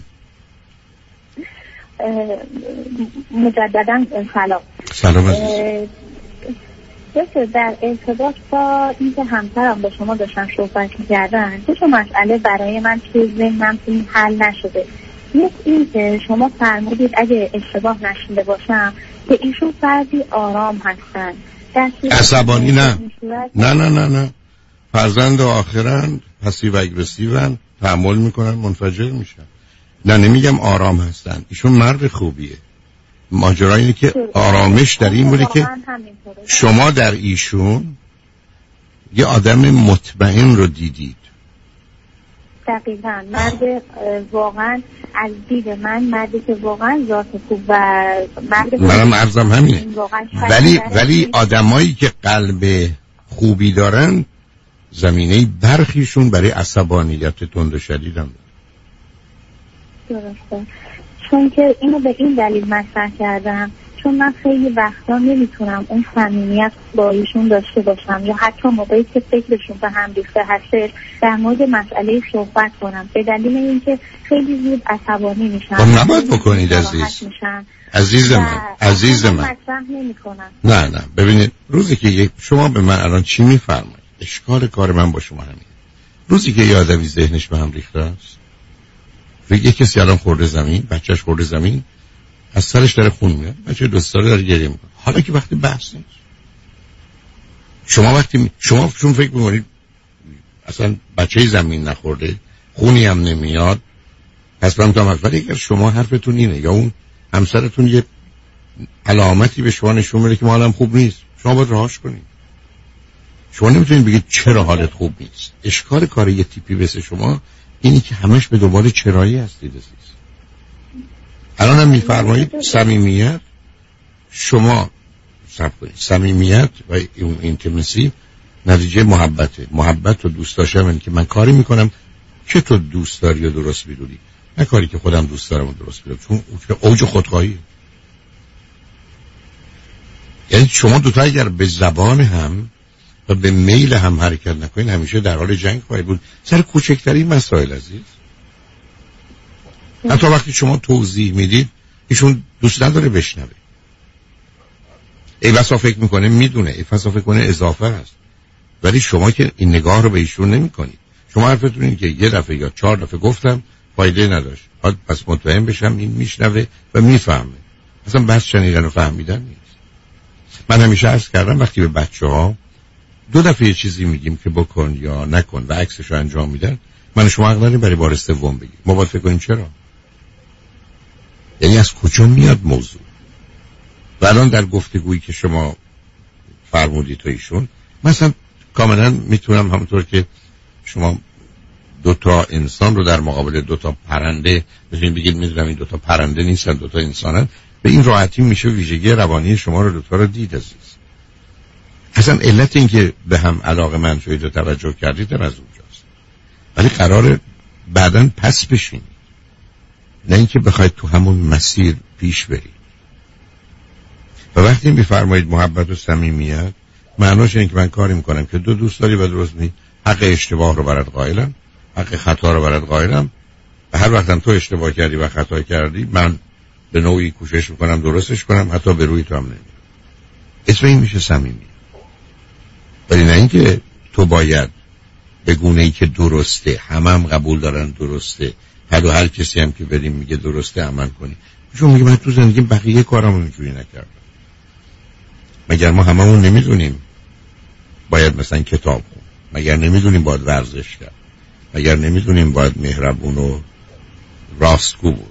مجددا سلام. سلام عزیز. دکتر در ارتباط با اینکه همسرم با شما داشتن صحبت می‌کردن، دو تا مسئله برای من توی ذهنم این حل نشده. یک این که شما فرمودید اگه اشتباه نشیده باشم که ایشون فردی آرام هستن، عصبانی نه نه نه نه نه فرزند آخرن، پسیو اگریسیون، تحمل میکنن، منفجر میشن. نه نمیگم آرام هستن، ایشون مرد خوبیه. ماجرا اینه که آرامش در این بوده که شما در ایشون یه آدم مطمئن رو دیدید. دقیقاً مرد واقعا از دید من مردی که واقعا ذات خوب و مرد منم عرضم همینه. ولی ولی آدمایی که قلب خوبی دارن زمینه برخیشون برای عصبانیت تند و شدید هم درسته. چون که اینو به این دلیل مطرح کردم چون من خیلی وقتا نمیتونم اون صمیمیت با ایشون داشته باشم یا حتی موقعی که فکرشون به هم ریخته هستش در مورد مسئله صحبت کنم، به دلیل اینکه خیلی زود عصبانی میشن. خب نباید بکنید عزیز. عزیز من عزیز من نه نه ببینید، روزی که یک شما به من الان چی میفرمایید، اشکال کار من با شما همین. روزی که یه آدمی ذهنش به هم ریخته است، یه کسی الان خورده زمین، بچهش خورده زمین، از سرش داره خون میاد، بچه دو ساله داره گریه میکنه، حالا که وقتی بحث نیست. شما وقتی شما چون فکر میکنید اصلا بچه زمین نخورده، خونی هم نمیاد، پس من تا ولی اگر شما حرفتون اینه یا اون همسرتون یه علامتی به شما نشون میده که ما حالم خوب نیست، شما باید رهاش کنید. شما نمیتونید بگید چرا حالت خوب نیست. اشکال کار یه تیپی مثل شما اینی که همش به دنبال چرایی هستید عزیز. الان هم میفرمایید صمیمیت، شما صبر کنید، صمیمیت و اینتیمسی نتیجه محبته. محبت و دوست داشتن که من کاری میکنم چه تو دوست داری و درست میدونی، نه کاری که خودم دوست دارم و درست میدونم، چون اوج خودخواهی. یعنی شما دوتا اگر به زبان هم و به میل هم حرکت نکنین همیشه در حال جنگ خواهید بود سر کوچکترین مسائل عزیز. حتی وقتی شما توضیح میدید ایشون دوست نداره بشنوه، ای بسا فکر میکنه میدونه، ای بسا فکر کنه اضافه است، ولی شما که این نگاه رو به ایشون نمی کنید. شما حرفتون اینه که یه دفعه یا چهار دفعه گفتم فایده نداشت، پس مطمئن بشم این میشنوه و میفهمه. اصلا بس شنیدن و فهمیدن نیست. من همیشه عرض کردم وقتی به بچه ها دو دفعه یه چیزی میگیم که بکن یا نکن و عکسش رو انجام میدن، من شما حق داریم برای بار سوم بگیم. ما باید فکر کنیم چرا، یعنی از کجا میاد موضوع. و الان در گفتگویی که شما فرمودید تو ایشون، مثلا کاملا میتونم همونطور که شما دو تا انسان رو در مقابل دو تا پرنده بتونید بگید میدونم این دو تا پرنده نیستن، دو تا انسانن، به این راحتی میشه ویژگی روانی شما رو دو تا رو دید عزیز. اصلا علت این که به هم علاقه من شوید و توجه کردید در از اونجاست، ولی قراره بعداً پس بشین، نه اینکه بخواید تو همون مسیر پیش برید. و وقتی میفرمایید محبت و صمیمیت، معناش اینه که من کاری میکنم که دو دوست داری و درست می حق اشتباه رو برات قائلم، حق خطا رو برات قائلم، و هر وقتم تو اشتباه کردی و خطا کردی من به نوعی کوشش میکنم درستش کنم، حتی به روی تو هم نمیرم. اسم این میشه صمیمی. ولی نه اینکه تو باید به گونه‌ای که درسته، همه هم قبول دارن درسته، هر و هر کسی هم که بریم میگه درسته عمل کنی. چون میگه من تو زندگی بقیه کارامو اینجوری نکردم. مگر ما هممون نمیدونیم باید مثلا کتاب خون؟ مگر نمیدونیم باید ورزش کرد؟ مگر نمیدونیم باید مهربون و راستگو بود؟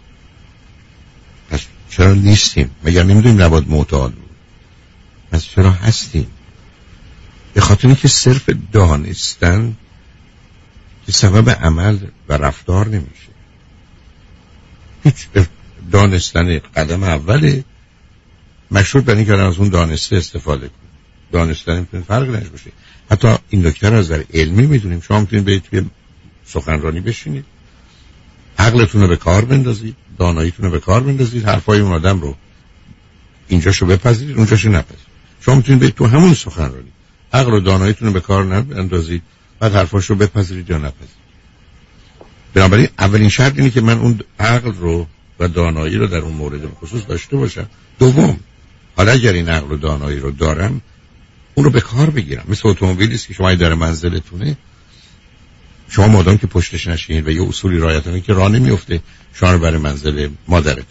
پس چرا نیستیم؟ مگر نمیدونیم نباید معتاد بود؟ پس چرا هستیم؟ به خاطر اینکه صرف دانستن که سبب عمل و رفتار نمیشه. هیچ دانستن قدم اوله، مشروط بر اینکه از اون دانسته استفاده کنید. دانستن میتونه فرق نشه باشه. حتی این نکته از نظر علمی میدونیم. شما میتونید برید توی سخنرانی بشینید، عقلتون رو به کار بندازید، داناییتون رو به کار بندازید، حرفای اون آدم رو اینجاشو بپذیرید، اونجاشو نپذیرید. شما میتونید برید تو همون سخنرانی، عقل و داناییتون رو به کار نندازید، بعد حرفاشو بپذیرید یا نپذیرید. بنابراین اولین شرط اینه که من اون عقل رو و دانایی رو در اون مورد خصوص داشته باشم. دوم، حالا اگر این عقل و دانایی رو دارم، اون رو به کار بگیرم. مثل اتومبیلی است که شما در منزلتونه، شما مادام که پشتش نشینید و یه اصولی رعایت کنید که راه نمیفته شما رو برای منزل مادرتون.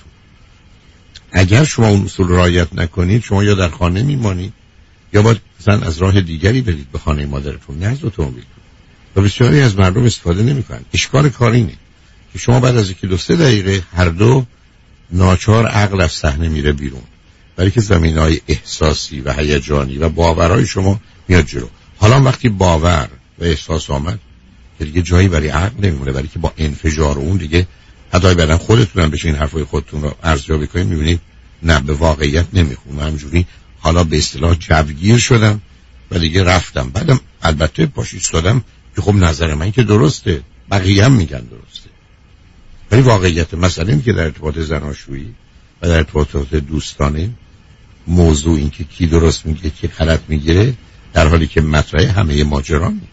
اگر شما اون اصول رعایت نکنید، شما یا در خانه میمانید یا باید مثلا از راه دیگری برید به خانه مادرتون، نه از اتومبیل. و بسیاری از مردم استفاده نمیکنن. اشکال کار اینه که شما بعد از یک دو سه دقیقه هر دو ناچار عقل از صحنه میره بیرون، برای که زمینهای احساسی و هیجانی و باورهای شما میاد جلو. حالا وقتی باور و احساس آمد که دیگه جایی برای عقل نمیمونه، برای که با انفجار اون دیگه حتی بعدن خودتون هم بشین حرفای خودتون رو ارزیابی کنید، میبینید نه به واقعیت نمیخونه. همجوری حالا به اصطلاح جوگیر شدم و دیگه رفتم. بعدم البته پاش ایستادم که خب نظر من که درسته، بقیه هم میگن درسته، ولی واقعیت مسئله این که در ارتباط زناشویی و در ارتباطات دوستانه موضوع این که کی درست میگه کی غلط میگیره در حالی که مطرح همه ماجرا نیست.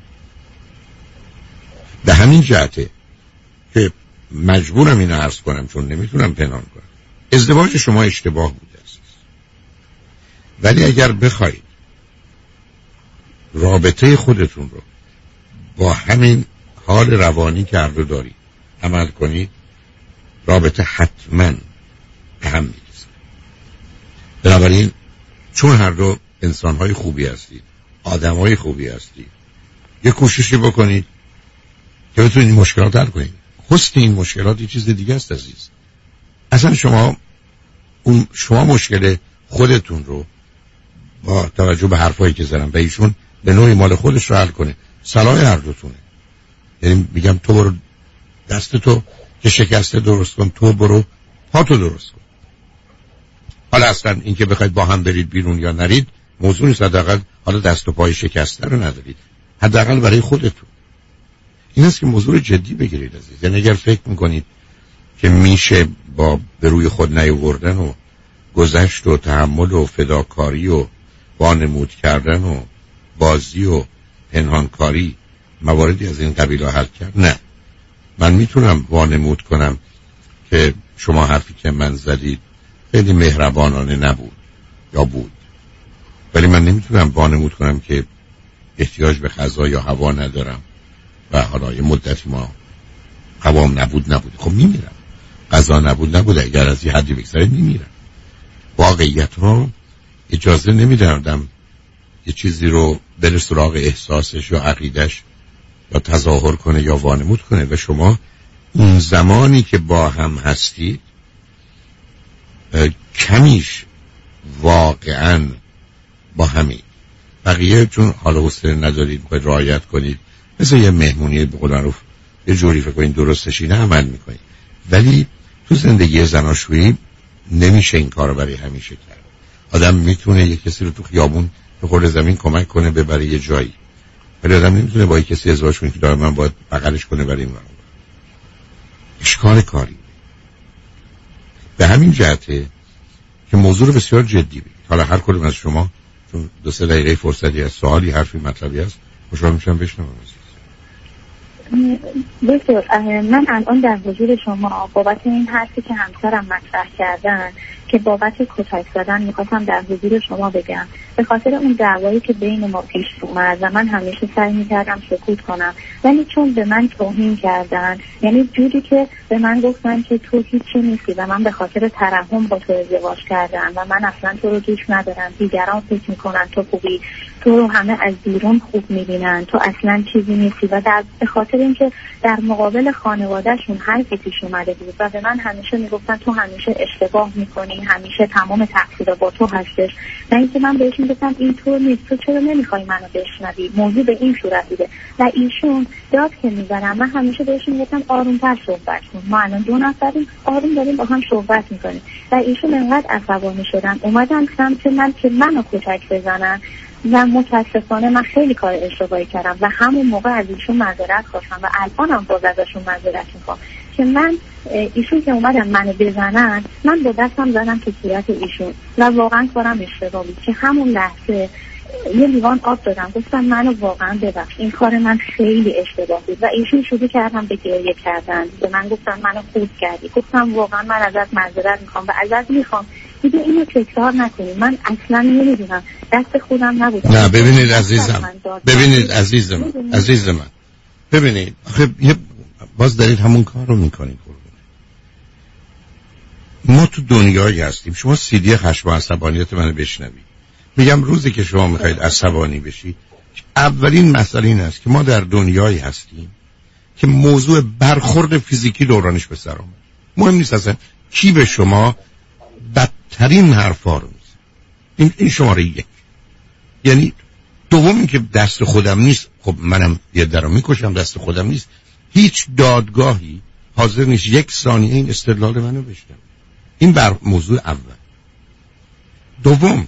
به همین جهته که مجبورم اینو عرض کنم چون نمیتونم پنهان کنم، ازدواج شما اشتباه بوده است. ولی اگر بخواید رابطه خودتون رو با همین حال روانی که هر دو دارید عمل کنید، رابطه حتما به هم میرسه. بنابراین چون هر دو انسان‌های خوبی هستید، آدم‌های خوبی هستید، یه کوششی بکنید که بتونید این مشکلات حل کنید. حسن این مشکلات یه چیز دیگه است عزیز. اصلا شما اون شما مشکل خودتون رو با توجه به حرفایی که زدم به ایشون به نوعی مال خودش رو حل کنه. صلاح هر دوتونه. یعنی میگم تو برو دست تو که شکسته درست کن، تو برو پا تو درست کن. حالا اصلا این که بخواید با هم برید بیرون یا نرید موضوع نیست. حداقل حالا دست و پای شکسته رو ندارید، حداقل برای خودتون. این است که موضوع جدی بگیرید عزیز. یعنی اگر فکر میکنید که میشه با به روی خود نیاوردن و گذشت و تحمل و فداکاری و وانمود کردن و بازی و پنهانکاری مواردی از این قبیل حل کرد، نه. من میتونم وانمود کنم که شما حرفی که من زدید خیلی مهربانانه نبود یا بود، ولی من نمیتونم وانمود کنم که احتیاج به غذا یا هوا ندارم و حالا یه مدتی ما هوام نبود نبود خب میمیرم، غذا نبود نبود، اگر از یه حدی بگذره میمیرم. واقعیت رو اجازه نمیدادم یه چیزی رو بره سراغ احساسش یا عقیدش یا تظاهر کنه یا وانمود کنه. و شما اون زمانی که با هم هستید کمیش واقعا با همین بقیه چون حال و حوصله ندارید باید رعایت کنید، مثل یه مهمونی به قول معروف یه جوری فکر کنید درستش اینه عمل میکنید. ولی تو زندگی زناشویی نمیشه این کار رو برای همیشه کرد. آدم میتونه یه کسی رو تو خیابون به خورد زمین کمک کنه ببره یه جایی، ولی آدم نمیتونه با یه کسی ازدواج کنه که داره من باید بغلش کنه برای این. اشکال کاری به همین جهته که موضوع رو بسیار جدی بگید. حالا هر کدوم از شما چون دو سه دقیقه فرصتی از سوالی حرفی مطلبی هست خوشحال میشم بشنوم. دکتر من الان در حضور شما بابت این حرفی که همسرم مطرح کردن که بابت کتک زدن میخواستم در حضور شما بگم، به خاطر اون دعوایی که بین ما پیش اومد و من همیشه سعی میکردم سکوت کنم، ولی چون به من توهین کردن، یعنی جوری که به من گفتن که تو هیچی نیستی و من به خاطر ترحم با تو ازدواج کردم و من اصلا تو رو دوست ندارم، دیگران فکر میکنن تو خوبی، تو رو همه از بیرون خوب میبینن، تو اصلا چیزی نیستی، و در به خاطر اینکه در مقابل خانوادهشون حرفی پیش اومده بود و به من همیشه میگفتن تو همیشه اشتباه میکنی، همیشه تمام تقصیر با تو هستش، و اینکه من بهشون گفتم این طور نیست، تو چرا نمیخوای منو بشنوی، موضوع به این صورت بوده. و ایشون داد که میزنم، من همیشه بهشون گفتم آرومتر صحبت کن، ما الان دو نفریم آروم داریم با هم صحبت میکنیم. و ایشون انقدر عصبانی شدن اومدن سمت من که منو کتک بزنن و متاسفانه من خیلی کار اشتباهی کردم و همون موقع از ایشون معذرت خواستم و الانم باز ازشون معذرت میخوام که من ایشون که اومدن منو بزنن من با دستم زدم تو صورت ایشون و واقعا کارم اشتباه بود که همون لحظه یه لیوان آب دادم، گفتم منو واقعا ببخش، این کار من خیلی اشتباه بود. و ایشون شروع کردم به گریه کردن، به من گفتن منو خورد کردی. گفتم واقعا من ازت معذرت میخوام و ازت میخوام دیگه اینو تکرار نکنی، من اصلا نمیدونم، دست خودم نبود. نه ببینید عزیزم، ببینید عزیزم عزیز من ببینید خب باز دارید همون کار رو میکنید. ما تو دنیایی هستیم، شما سیدی خشم و عصبانیت منو بشنوید. میگم روزی که شما میخواید عصبانی بشید، اولین مسئله این است که ما در دنیایی هستیم که موضوع برخورد فیزیکی دورانش به سر آمد. مهم نیست اصلا کی به شما بدترین حرفا رو میزنه. این این شماره یک. یعنی دوم این که دست خودم نیست، خب منم یه درو میکشم، دست خودم نیست، هیچ دادگاهی حاضر نیست یک ثانیه این استدلال منو بشنوه. این بر موضوع اول. دوم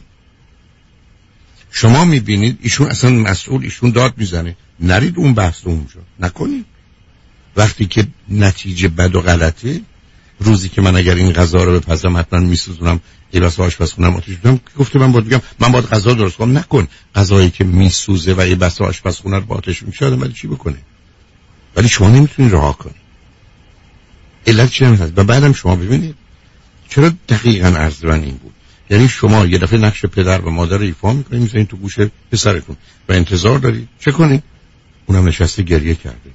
شما میبینید ایشون اصلا مسئول، ایشون داد میزنه، نرید اون بحث اونجا نکنید. وقتی که نتیجه بد و غلطه، روزی که من اگر این غذا رو بپزم حتما میسوزونم، یه بسا آشپزخونم آتیش بدم، گفته من باید بگم من باید غذا درست کنم. نکن. غذایی که میسوزه و یه بسا آشپزخونه رو با آتش میشه ولی چی بکنه؟ ولی شما نمیتونید رها کنید. علت چی هست؟ و بعدم شما ببینید چرا دقیقاً عرض من این بود. یعنی شما یه دفعه نقش پدر و مادر رو ایفا میکنید، میذارید تو گوش پسرتون و انتظار دارید چه کنید؟ اونم نشسته گریه کرده.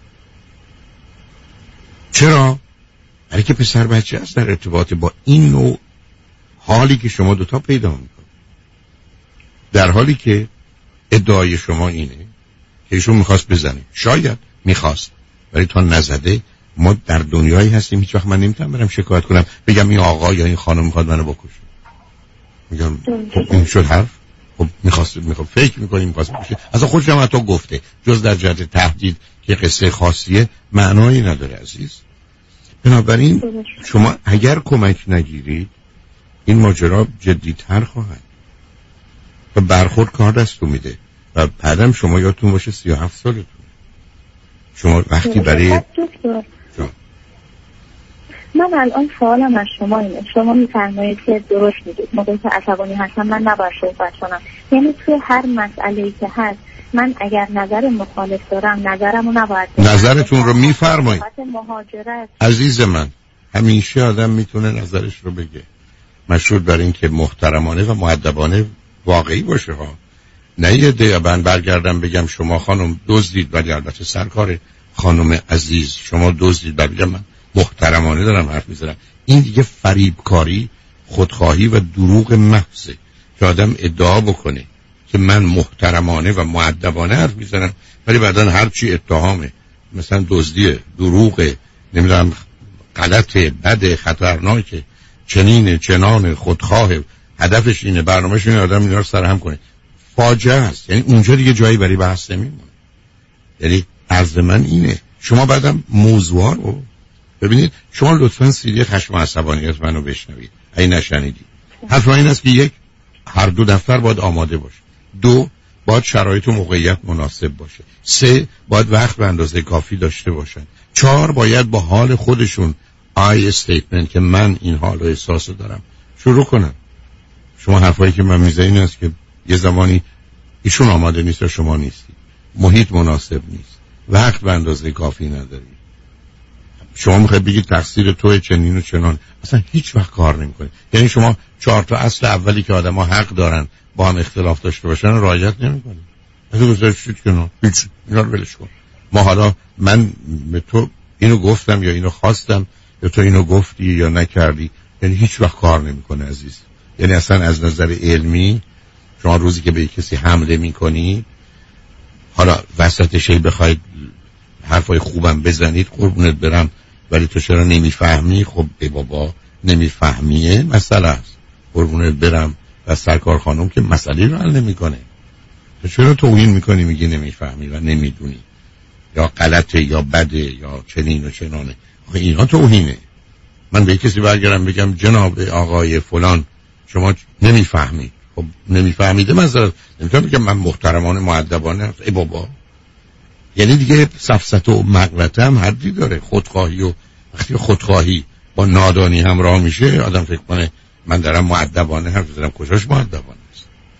چرا؟ برای که پسر بچه هست در ارتباط با این نوع حالی که شما دوتا پیدا میکنید، در حالی که ادعای شما اینه که ایشون میخواست بزنه. شاید میخواست ولی تا نزده. ما در دنیایی هستیم هیچ وقت من نمیتونم برم شکایت کنم بگم این آقا یا این خانم میخواد منو بکشه. میگم خب این شد حرف. خب میخواست میخواد فکر میکنیم میخواست بکشه. اصلا خودش هم حتی گفته جز در جهت تهدید که قصه خاصیه معنایی نداره عزیز. بنابراین شما اگر کمک نگیرید این ماجرا جدی‌تر خواهد و برخورد کار دستو میده. و بعدم شما یادتون باشه سی و هفت سالتون، شما وقتی برای من الان سوالم از شما اینه، شما میفرمایید که درست میگید موقعی که عصبانی هستم من نباید صحبت کنم، یعنی توی هر مسئله‌ای که هست من اگر نظر مخالف دارم نظرمو نباید بگم. نظرتون رو میفرمایید مهاجرت عزیز من، همیشه آدم میتونه نظرش رو بگه، مشروط بر این که محترمانه و مؤدبانه واقعی باشه ها. نه یه دیگه من برگردم بگم شما خانم دزدید، ولی البته سرکار خانم عزیز شما دزدید، ولی بگم من محترمانه دارم حرف میزنم. این دیگه فریبکاری، خودخواهی و دروغ محضه که آدم ادعا بکنه که من محترمانه و مؤدبانه حرف میزنم، ولی بعدن هر چی اتهامه، مثلا دزدیه، دروغه، نمیدونم غلطه، بده، خطرناکه، چنینه، چنانه، خودخواه، هدفش اینه، برنامه‌ش اینه، آدم اینا رو سرهم کنه. فاجعه است. یعنی اونجا دیگه جایی برای بحث نمیمونه. یعنی عرض من اینه، شما بعدم موضوع رو ببینید. شما لطفاً سیدی خشم و عصبانیت منو بشنوید اگه نشنیدی. حرف این است که یک، هر دو دفتر باید آماده باشه. دو، باید شرایط و موقعیت مناسب باشه. سه، باید وقت به اندازه کافی داشته باشن. چهار، باید با حال خودشون آی استیتمنت که من این حال و احساس دارم شروع کنم. شما حرفایی که من میزنم این است که یه زمانی ایشون آماده نیست و شما نیستی، محیط مناسب نیست، وقت به اندازه کافی نداری، شما میخواید بگید تقصیر توی چنین و چنان، اصلا هیچ وقت کار نمیکنه. یعنی شما چهار تا اصل اولی که آدم‌ها حق دارن با هم اختلاف داشته باشن رعایت نمیکنید. اصلا گذاشتید که نه هیچ، اینا رو ولش کن. ما حالا من به تو اینو گفتم یا اینو خواستم یا تو اینو گفتی یا نکردی، یعنی هیچ وقت کار نمیکنه عزیز. یعنی اصلا از نظر علمی شما روزی که به کسی حمله میکنی، حالا وسطش هی بخواید حرفای خوبم بزنید قربونت برم، ولی تو چرا نمیفهمی؟ خب ای بابا نمیفهمیه مسئله است، قربونت برم. و سرکار خانم که مسئله رو حل نمیکنه، تو چرا توهین میکنی میگی نمیفهمی و نمیدونی یا غلطه یا بده یا چنین و چنانه؟ آخه اینا توهینه. من به کسی برگردم بگم جناب آقای فلان شما نمیفهمی، خب نمیفهمیده مثلا نمیتونم بگم من محترمانه مؤدبانه. ای بابا، یعنی دیگه سفسطه و مغلطه هم حدی داره. خودخواهی و وقتی خودخواهی با نادانی همراه میشه آدم فکر کنه من دارم مؤدبانه حرف میزنم. کجاش مؤدبانه است؟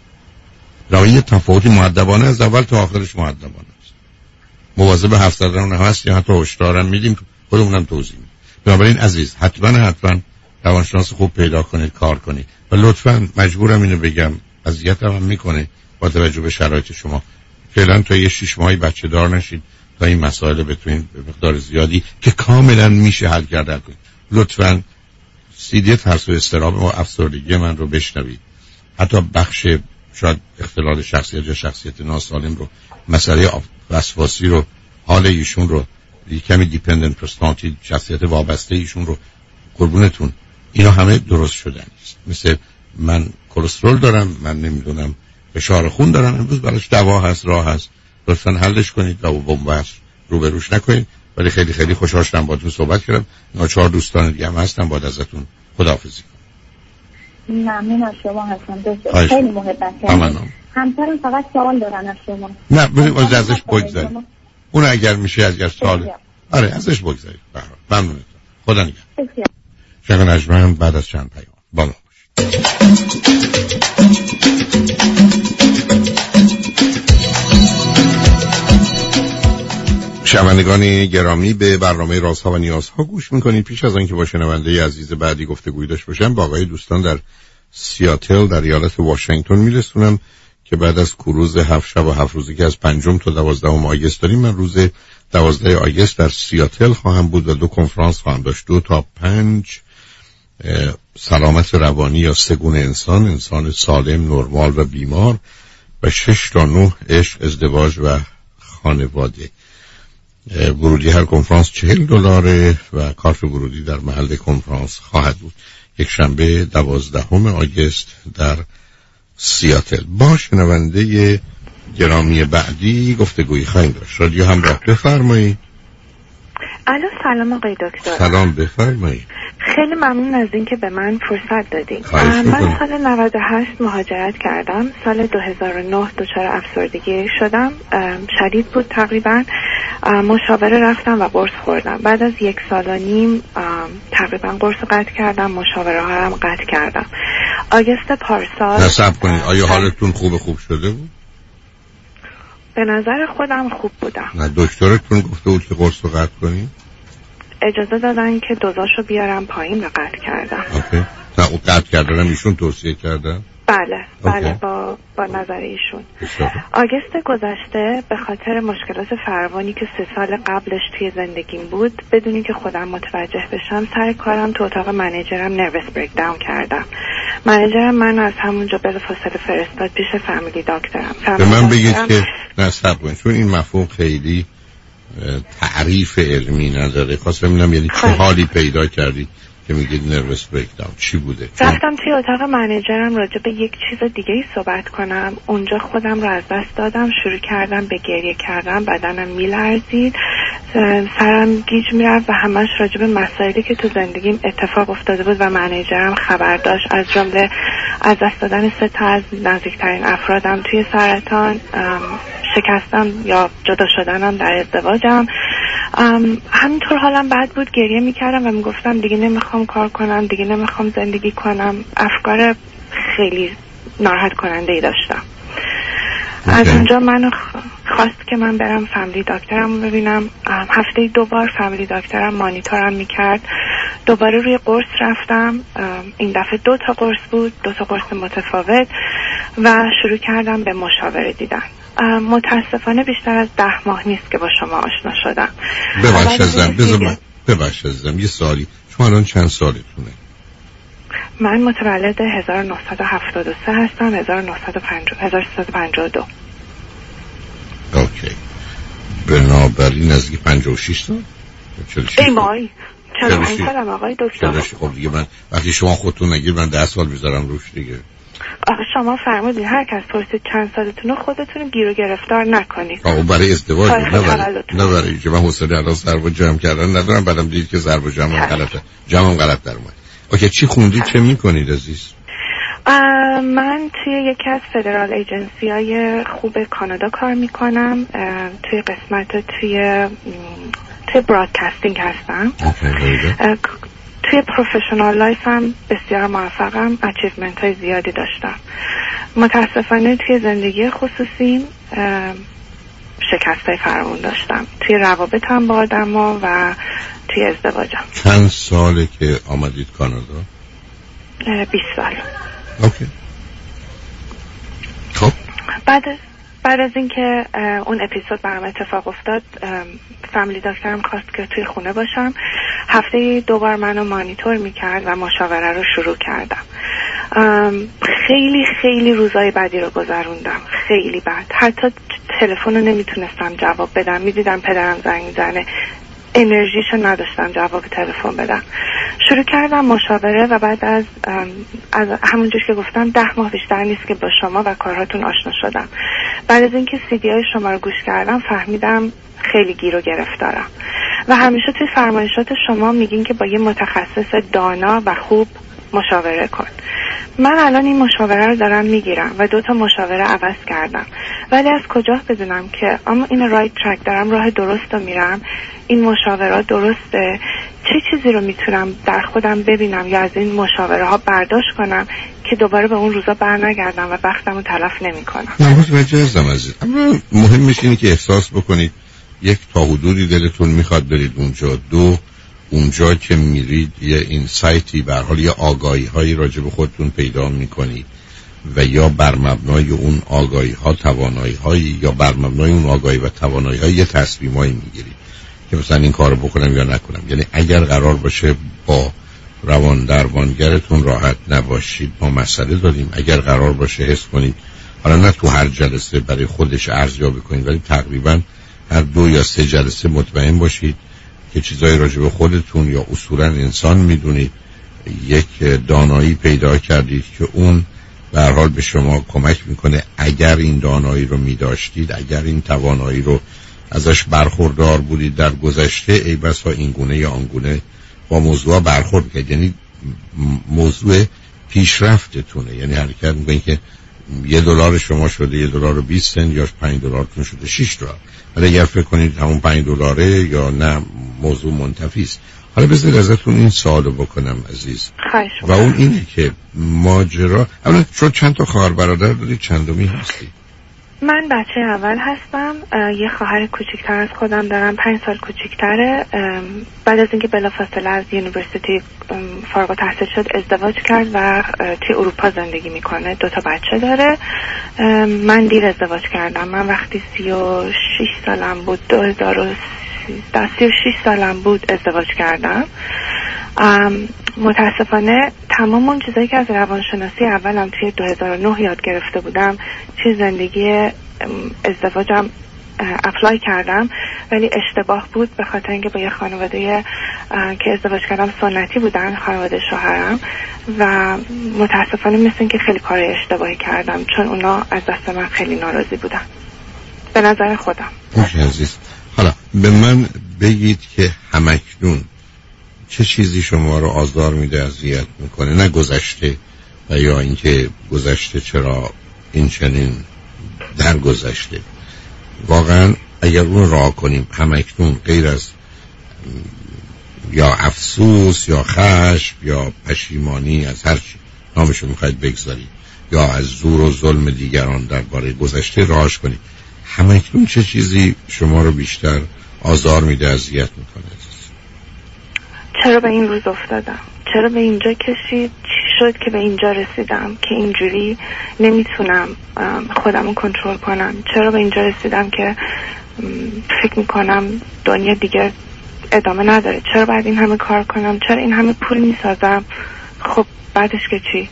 راوی یه تفاوتی مؤدبانه از اول تا آخرش مؤدبانه است. مواظب حرف زدن هست یا حتی هشدارم میدیم، خودمونم توضیح میدیم. بنابراین عزیز حتما حتما روانشناس خوب پیدا کنید، کار کنید. و لطفاً مجبورم اینو بگم، اذیتم هم میکنه با توجه به شرایط شما، فعلا تا یه شش ماهی بچه دار نشید تا این مسائل بتونید به مقدار زیادی که کاملا میشه حل کرده کنید. لطفاً سیدی ترس و اضطراب و افسردگی من رو بشنوید، حتی بخش شاید اختلال شخصیت یا شخصیت ناسالم رو، مسئله وسواسی رو، حال ایشون رو، کمی دیپندنت پرسونالیتی، شخصیت وابسته ایشون رو، قربونتون اینا همه درست شده نیست. مثل من کلسترول دارم، من نمیدونم فشار خون دارم، امروز براش دوا هست، راه هست، لطفاً حلش کنید و بنبست روبروش نکنید. ولی خیلی خیلی خوشحال شدم باهاتون صحبت کردم. ناچار دوستان دیگه هم هستم، باید ازتون خداحافظی کنم. ممنون از شما هستم، خیلی محبت کردم. همسرم فقط سوال دارن از شما. نه بریم از ازش بگذارید، اون اگر میشه اگر سوال آره ازش بگذارید. ممنونتون، خدا نگهدار. شنگ نجمن بعد از چند پیام بالا باشید. شنوندگان گرامی، به برنامه رازها و نیازها گوش میکنید. پیش از آنکه با شنونده عزیز بعدی گفتگوی داشته باشم، با آقای دوستان در سیاتل در ایالت واشنگتن میرسونم که بعد از کروز هفت شب و هفت روزی که از پنجم تا دوازدهم آگست داریم، من روز دوازده آگست در سیاتل خواهم بود و دو کنفرانس خواهم داشت. دو تا پنج سلامت روانی یا سگون انسان، انسان سالم، نرمال و بیمار، و شش تا نه عشق، ازدواج و خانواده. ورودی هر کنفرانس چهل دلاره و کارت ورودی در محل کنفرانس خواهد بود. یک شنبه دوازدهم آگست در سیاتل. با شنونده گرامی بعدی گفتگویی خواهیم داشت. رادیو همراه، بفرمایید. الو، سلام آقای دکتر. سلام، بفرمایید. خیلی ممنون از اینکه به من فرصت دادین. من سال نود و هشت مهاجرت کردم. سال دو هزار و نه دچار افسردگی شدم، شدید بود تقریبا. مشاوره رفتم و قرص خوردم. بعد از یک سال و نیم تقریبا قرص قطع کردم، مشاوره ها هم قطع کردم. آگست پارسال نصب کنید آیا حالتون خوب خوب شده بود؟ به نظر خودم خوب بودم. نه دکترتون گفته بود که قرص رو قطع کنید؟ اجازه دادن که دوزاشو بیارم پایین و قطع کردم. اوکی. نه او قطع کردن ایشون توصیه کردن؟ بله بله با با نظر ایشون. آگست گذشته به خاطر مشکلات فراوانی که سه سال قبلش توی زندگیم بود، بدون اینکه خودم متوجه بشم سر کارم تو اتاق منیجرم نروس بریک داون کردم. منیجرم من از همونجا بلافاصله فرستاد پیش فامیلی دکترم. به من بگید که نه صبر کنید، چون این مفهوم خیلی تعریف علمی نداره. خواستم ببینم یعنی چه حالی پیدا کردی که میگید نروس بریک داون چی بوده؟ رفتم توی اتاق منیجرم راجع به یک چیز دیگه ای صحبت کنم. اونجا خودم رو از دست دادم، شروع کردم به گریه کردم، بدنم میلرزید، سرم گیج میرفت و همش راجع به مسائلی که تو زندگیم اتفاق افتاده بود و منیجرم خبر داشت، از جمله از دست دادن سه تا از نزدیکترین افرادم توی سرطان، شکستم یا جدا شدنم در ازدواجم. همینطور حالم بد بود، گریه میکردم و میگفتم دیگه نمیخوام کار کنم، دیگه نمیخوام زندگی کنم. افکار خیلی ناراحت کننده ای داشتم. okay. از اونجا منو خواست که من برم فامیلی دکترم ببینم. هفته دو بار فامیلی دکترم مانیتورم میکرد. دوباره روی قرص رفتم. این دفعه دو تا قرص بود، دو تا قرص متفاوت، و شروع کردم به مشاوره دیدن. متاسفانه بیشتر از ده ماه نیست که با شما آشنا شدم. ببخش ازم بذار ببخش ازم یه سوالی، شما الان چند سالتونه؟ من متولد هزار و نهصد و هفتاد و سه هستم. هزار و نهصد و پنجاه و دو. اوکی. بنابراین نزدیک پنجاه و شش سال؟ ای مای چند پنج سالم آقای دکتر. خب دیگه من وقتی شما خودتون نگیر من ده سال میذارم روش دیگه. آخه شما فرمودین هر کس پرسید چند سالتونه خودتون گیر و گرفتار نکنید. آقا برای ازدواج نه برای نه برای که من حوصله الان ضرب جمع کردن ندارم. بعدم دید که ضرب جمع غلطه، جمعم غلط در اومد. اوکی چی خوندید؟ چه میکنید عزیز؟ من توی یکی از فدرال ایجنسی های خوب کانادا کار میکنم. توی قسمت توی توی برادکاستینگ هستم. okay, توی پروفشنال لایف هم بسیار موفقم، اچیومنت های زیادی داشتم. متاسفانه توی زندگی خصوصیم شکست های فراوان داشتم، توی روابطم با آدما و توی ازدواجم. چند ساله که آمدید کانادا؟ بیست سال. اوکی. خب بعد بعد از اینکه اون اپیزود برام اتفاق افتاد، فامیلی دکترم خواست که توی خونه باشم. هفته دوبار منو مانیتور میکرد و مشاوره رو شروع کردم. خیلی خیلی روزای بدی رو گذروندم، خیلی بد. حتی تلفن رو نمیتونستم جواب بدم، میدیدم پدرم زنگ میزنه، انرژیشو نداشتم جواب تلفن بدم. شروع کردم مشاوره و بعد از از همونجور که گفتم ده ماه بیشتر نیست که با شما و کارهاتون آشنا شدم. بعد از اینکه سیدی های شما رو گوش کردم فهمیدم خیلی گیر و گرفتارم و همیشه توی فرمایشات شما میگین که با یه متخصص دانا و خوب مشاوره کن. من الان این مشاوره رو دارم میگیرم و دو تا مشاوره عوض کردم، ولی از کجا بدونم که اما این رایت ترک دارم، راه درست رو میرم، این مشاوره درسته، چه چیزی رو میتونم در خودم ببینم یا از این مشاوره ها برداشت کنم که دوباره به اون روزا برنگردم و وقتم رو تلف نمی کنم. نه متوجه هستم عزیز، اما مهمش اینه که احساس بکنید یک تا حدودی دلتون میخواد برید اونجا، دو اونجا که میرید یه اینسایتی به هر حال یه آگاهی هایی راجع به خودتون پیدا میکنید و یا بر مبنای اون آگاهی ها توانایی هایی یا بر مبنای اون آگاهی و توانایی ها یه تصمیمایی میگیرید که مثلا این کارو بکنم یا نکنم. یعنی اگر قرار باشه با روان درمانگرتون راحت نباشید ما مسئله داریم. اگر قرار باشه حس کنید حالا نه تو هر جلسه برای خودش ارزیابی کنید ولی تقریبا هر دو یا سه جلسه مطمئن باشید که چیزایی راجع به خودتون یا اصولا انسان میدونید، یک دانایی پیدا کردید که اون به هر حال به شما کمک میکنه اگر این دانایی رو میداشتید، اگر این توانایی رو ازش برخوردار بودید در گذشته، ای بسا این گونه یا آن گونه با موضوع برخورد کرد. یعنی موضوع پیشرفتتونه، یعنی حرکت میکنید که یه دلار شما شده یه دلار و بیست سنت یا پنج دلارتون شده شش دلار. ولی اگر فکر کنید همون پنج دلاره یا نه موضوع منتفی است. حالا بذارید ازتون این سوالو بکنم عزیز. خواهش و اون اینه که ماجرا اولا شما چند تا خواهر برادر دارید؟ چندمی هستی؟ من بچه اول هستم. یه خواهر کوچیکتر از خودم دارم، پنج سال کوچیکتره. بعد از اینکه بلافاصله از یونیورسیتی فارغ التحصیل شد ازدواج کرد و توی اروپا زندگی میکنه. دو تا بچه داره. من دیر ازدواج کردم. من وقتی سی و شش سالم بود، دو هزار و سیزده سی و شش سالم بود ازدواج کردم. متاسفانه تمام اون چیزایی که از روانشناسی اولم توی دو هزار و نه یاد گرفته بودم توی زندگی ازدواجم اپلای کردم، ولی اشتباه بود به خاطر اینکه با یه خانواده که ازدواج کردم سنتی بودن، خانواده شوهرم، و متاسفانه مثل اینکه خیلی کار اشتباهی کردم چون اونا از دست من خیلی ناراضی بودن به نظر خودم. عزیز حالا به من بگید که همکنون چه چیزی شما رو آزار میده، اذیت میکنه؟ نه گذشته و یا اینکه گذشته چرا این چنین در گذشته. واقعا اگر اون راه کنیم همکنون غیر از یا افسوس یا خشم یا پشیمانی از هر چی نامشو میخواید بگذارید یا از زور و ظلم دیگران درباره گذشته راهش کنید، همکنون چه چیزی شما رو بیشتر آزار میده، اذیت میکنه؟ چرا به این روز افتادم؟ چرا به اینجا کشید؟ چی شد که به اینجا رسیدم که اینجوری نمیتونم خودمو کنترل کنم؟ چرا به اینجا رسیدم که فکر میکنم دنیا دیگه ادامه نداره؟ چرا باید این همه کار کنم؟ چرا این همه پول میسازم؟ خب بعدش که چی؟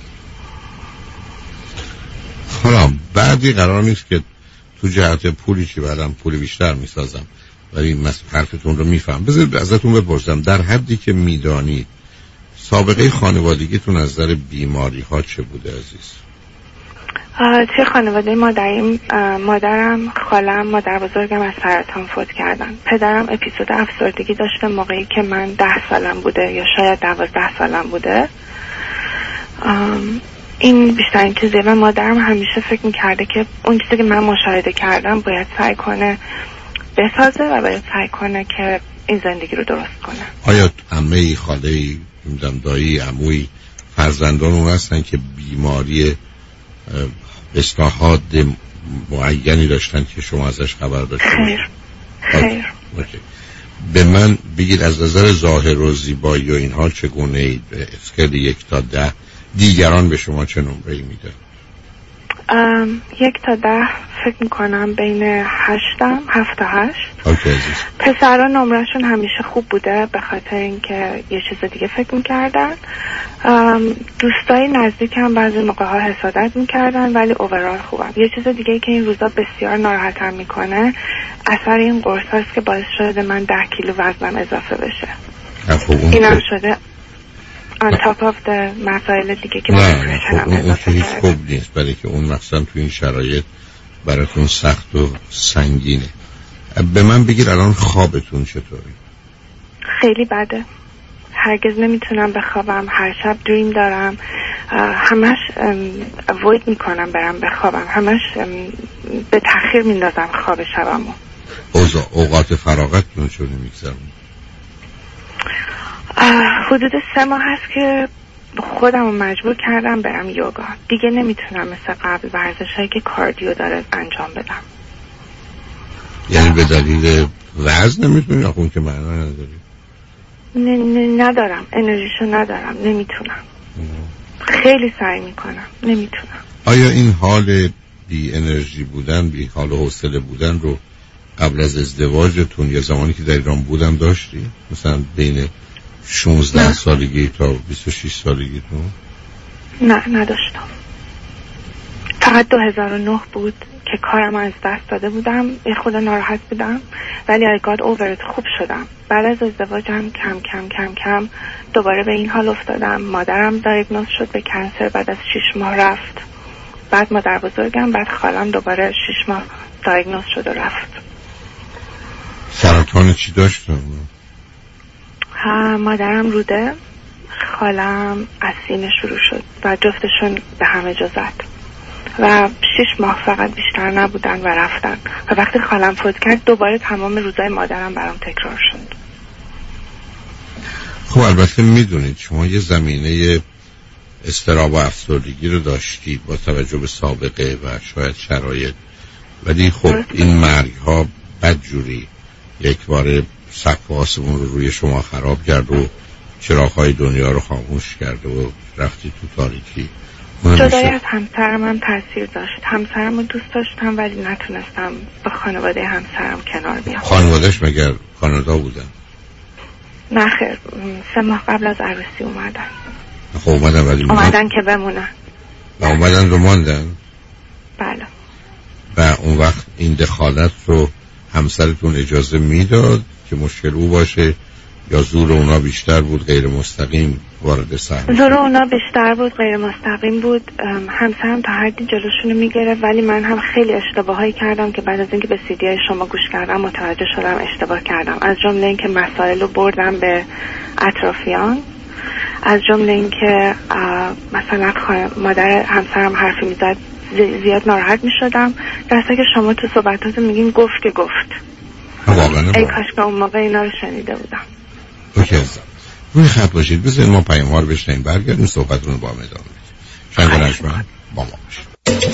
حالا بعدی قرار نیست که تو جهت پولی چی بعدم پول بیشتر میسازم، ولی من حرفتون رو میفهم. بذارید ازتون بپرسم در حدی که میدانید سابقه خانوادگیتون از نظر بیماری ها چه بوده عزیز؟ توی خانواده مادرم مادرم خالم مادر بزرگم از سرطان فوت کردن. پدرم اپیزود افسردگی داشته موقعی که من ده سالم بوده یا شاید دوازده سالم بوده. این بیشترین چیزیه و مادرم همیشه فکر میکرده که اون چیزی که من مشاهده کردم باید سعی کنه بسازه و باید سعی کنه که این زندگی رو درست کنه. آیا عمه‌ای، خاله‌ای، نمیدونم دایی، عمویی، فرزندان اون هستن که بیماری اصلاحات معینی داشتن که شما ازش خبر داشتید؟ خیر خیر. به من بگید از نظر ظاهر و زیبایی و اینها چگونه اید؟ اسکیل یک تا ده دیگران به شما چه نمره‌ای میدن؟ یک تا ده فکر میکنم بین هشتم هفت تا هشت. اوکی عزیز. پسرها نمرهشون همیشه خوب بوده به خاطر اینکه یه چیز دیگه فکر میکردن. دوستای نزدیکم بعضی موقع ها حسادت میکردن ولی اوورال خوبم. یه چیز دیگه که این روزا بسیار ناراحتم میکنه اثر این قرص هست که باعث شده من ده کیلو وزنم اضافه بشه. اینم شده on top of the مسائل دیگه که نه خب اون, اون که هیچ خوب نیست، برای که اون مثلا تو این شرایط براتون سخت و سنگینه. به من بگیر الان خوابتون چطوری؟ خیلی بده. هرگز نمیتونم بخوابم. هر شب دریم دارم. همش avoid میکنم برم بخوابم. همش به تأخیر میندازم خواب شبمو. اوضاع اوقات فراغتتون چطوری میگذرونید؟ حدود سه ماه هست که خودم رو مجبور کردم برم یوگا. دیگه نمیتونم مثل قبل ورزشایی که کاردیو داره انجام بدم. یعنی به دلیل وزن نمیتونی یا اون که معنا نداری؟ نه نه ندارم، انرژیشو ندارم، نمیتونم. خیلی سعی میکنم نمیتونم. آیا این حال بی انرژی بودن، بی حال و حوصله بودن رو قبل از ازدواجتون یا زمانی که در ایران بودم داشتی؟ مثلا بین شانزده سالگی تا بیست و شش سالگیتون؟ نه نداشتم. فقط دو هزار و نه بود که کارم از دست داده بودم، یه خود ناراحت بودم ولی I got over it، خوب شدم. بعد از ازدواجم کم کم کم کم دوباره به این حال افتادم. مادرم دایگنوز شد به کنسر، بعد از شش ماه رفت. بعد مادر بزرگم، بعد خالم دوباره شش ماه دایگنوز شد و رفت. سرطان چی داشتن؟ ها مادرم روده، خالم از سینه شروع شد و جفتشون به همه جا زد. و شش ماه فقط، بیشتر نبودن و رفتن. و وقتی خالم فوت کرد دوباره تمام روزای مادرم برام تکرار شد. خب البته میدونید شما یه زمینه اضطراب و افسردگی رو داشتید با توجه به سابقه و شاید شرایط، ولی خب این مرگ ها بدجوری یک بار سقف آسمون رو روی شما خراب کرد و چراغ‌های دنیا رو خاموش کرد و رفتی تو تاریکی. جدای از همسرم هم تاثیر داشت. همسرم رو دوست داشتم ولی نتونستم با خانواده همسرم کنار بیام. خانوادهش مگر کانادا بودن؟ نه خیر، سه ماه قبل از عروسی اومدن. خب اومدن ولی اومدن که بمونن و اومدن رو ماندن؟ بله. و اون وقت این دخالت رو همسرتون اجازه میداد که مشکل او باشه یا زور اونا بیشتر بود غیر مستقیم وارد صحنه؟ زور اونا بیشتر بود، غیر مستقیم بود. همسرم تا حدی جلوشونو میگرفت ولی من هم خیلی اشتباهایی کردم که بعد از اینکه به سی دی های شما گوش کردم متوجه شدم اشتباه کردم. از جمله اینکه مسائل رو بردم به اطرافیان، از جمله اینکه مثلا مادر همسرم حرفی میزد زیاد ناراحت میشدم، درسته که شما تو صحبتاتون میگین گفت که گفت. ای کاش که اون موقع اینا رو شنیده بودم. اوکی ازم روی خط باشید، بذارید ما پیام ها رو بشنیم برگردیم صحبتون رو با هم ادامه بدیم. شنگ و نجمن با ما باشید.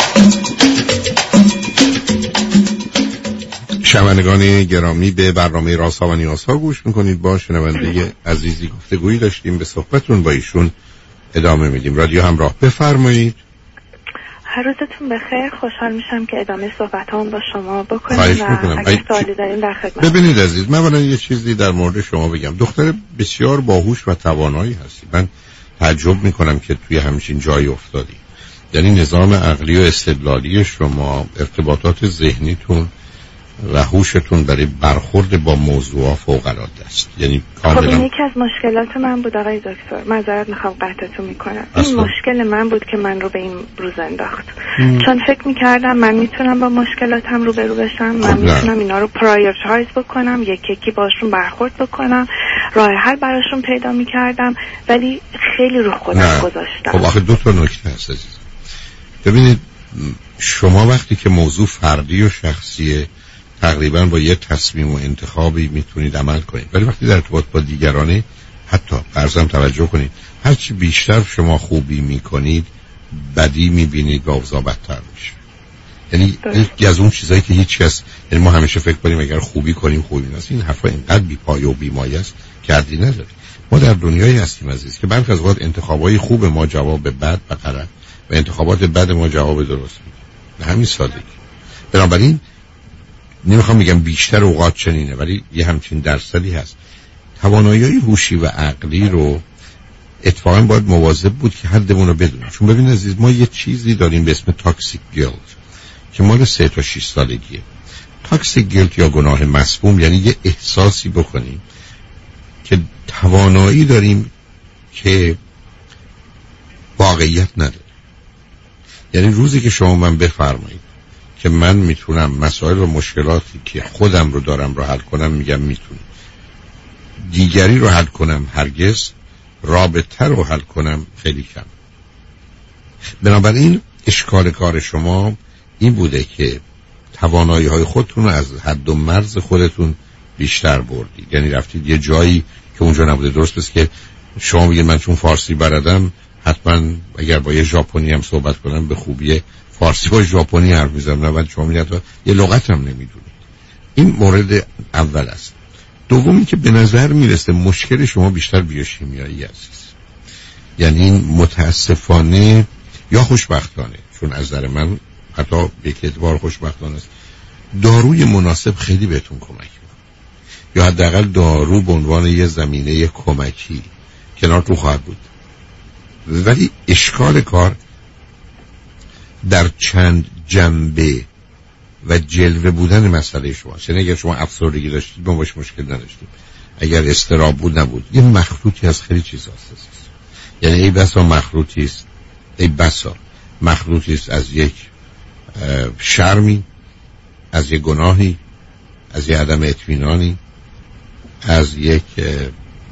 شنوندگان گرامی به برنامه رازها و نیازها گوش میکنید. با شنونده عزیزی گفتگویی داشتیم، به صحبتون با ایشون ادامه میدیم. رادیو همراه، بفرمایید. هر روزتون بخیر. خوشحال میشم که ادامه صحبتام با شما بکنیم و اگه سوالی دارین در خدمت. ببینید عزیز، من اولا یه چیزی در مورد شما بگم. دختر بسیار باهوش و توانایی هستی. من تعجب میکنم که توی همچین جایی افتادی. یعنی نظام عقلی و استدلالی شما، ارتباطات ذهنیتون و هوشتون برای برخورد با موضوع فوق العاده است. یعنی کاملا. خب این یکی از مشکلات من بود آقای دکتر. معذرت میخوام قطعتون میکنم. این مشکل من بود که من رو به این روز انداخت. م. چون فکر میکردم من میتونم با مشکلاتم رو برو بشم، من میتونم اینا رو پرایورتایز بکنم، یکی یکی باشون برخورد بکنم، راه حل براشون پیدا میکردم، ولی خیلی رو خودم گذاشتم. خب آخه دو تا نکته هست عزیز. ببینید شما وقتی که موضوع فردی و شخصیه تقریبا با یه تصمیم و انتخابی میتونید عمل کنید، ولی وقتی در ارتباط با دیگرانه، حتی فرضاً توجه کنید، هرچی بیشتر شما خوبی میکنید بدی میبینید و اوضاع بدتر میشه. یعنی یکی از اون چیزایی که هیچ کس، یعنی ما همیشه فکر کنیم اگر خوبی کنیم خوبی نیست. این حرفا اینقدر بی پایه و بی مایه است که حدی نداره. ما در دنیایی هستیم عزیز که برخی از اوقات انتخابای خوب ما جواب بد و غلط و انتخابات بد ما جواب درست میده. همین سادگی. بنابراین نمیخوام بگم بیشتر اوقات چنینه، ولی یه همچین درصدی هست. توانایی هوشی و عقلی رو اتفاقا باید مواظب بود که حدمون رو بدونیم. چون ببین عزیز، ما یه چیزی داریم به اسم تاکسیک گیلت که مال سه تا شش سالگیه. تاکسیک گیلت یا گناه مسموم یعنی یه احساسی بکنیم که توانایی داریم که واقعیت نداره. یعنی روزی که شما من بفرمایید که من میتونم مسائل و مشکلاتی که خودم رو دارم رو حل کنم، میگم میتونم. دیگری رو حل کنم هرگز، رابطه رو حل کنم خیلی کم. بنابراین اشکال کار شما این بوده که توانایی های خودتون رو از حد و مرز خودتون بیشتر بردید. یعنی رفتید یه جایی که اونجا نبوده. درست است که شما بگید من چون فارسی بلدم حتما اگر با یه ژاپنی هم صحبت کنم به خوبی فارسی با ژاپنی حرف میزنم، نه شما میگید یه لغت هم نمیدونید. این مورد اول است. دومی که به نظر میرسه مشکل شما بیشتر بیوشیمیایی است. یعنی متاسفانه یا خوشبختانه، چون از نظر من حتی به یک اعتبار خوشبختانه است، داروی مناسب خیلی بهتون کمک میکنه، یا حداقل دارو به عنوان یه زمینه کمکی کنارتون خواهد بود. ولی اشکال کار در چند جنبه و جلوه بودن مسئله شماست. یعنی اگر شما افسردگی داشتید ما باش مشکل نداشتیم، اگر اضطراب بود نبود. یه مخلوطی از خیلی چیزاست. یعنی ای بسا مخلوطی است، ای بسا مخلوطی است از یک شرمی، از یک گناهی، از یک عدم اطمینانی، از یک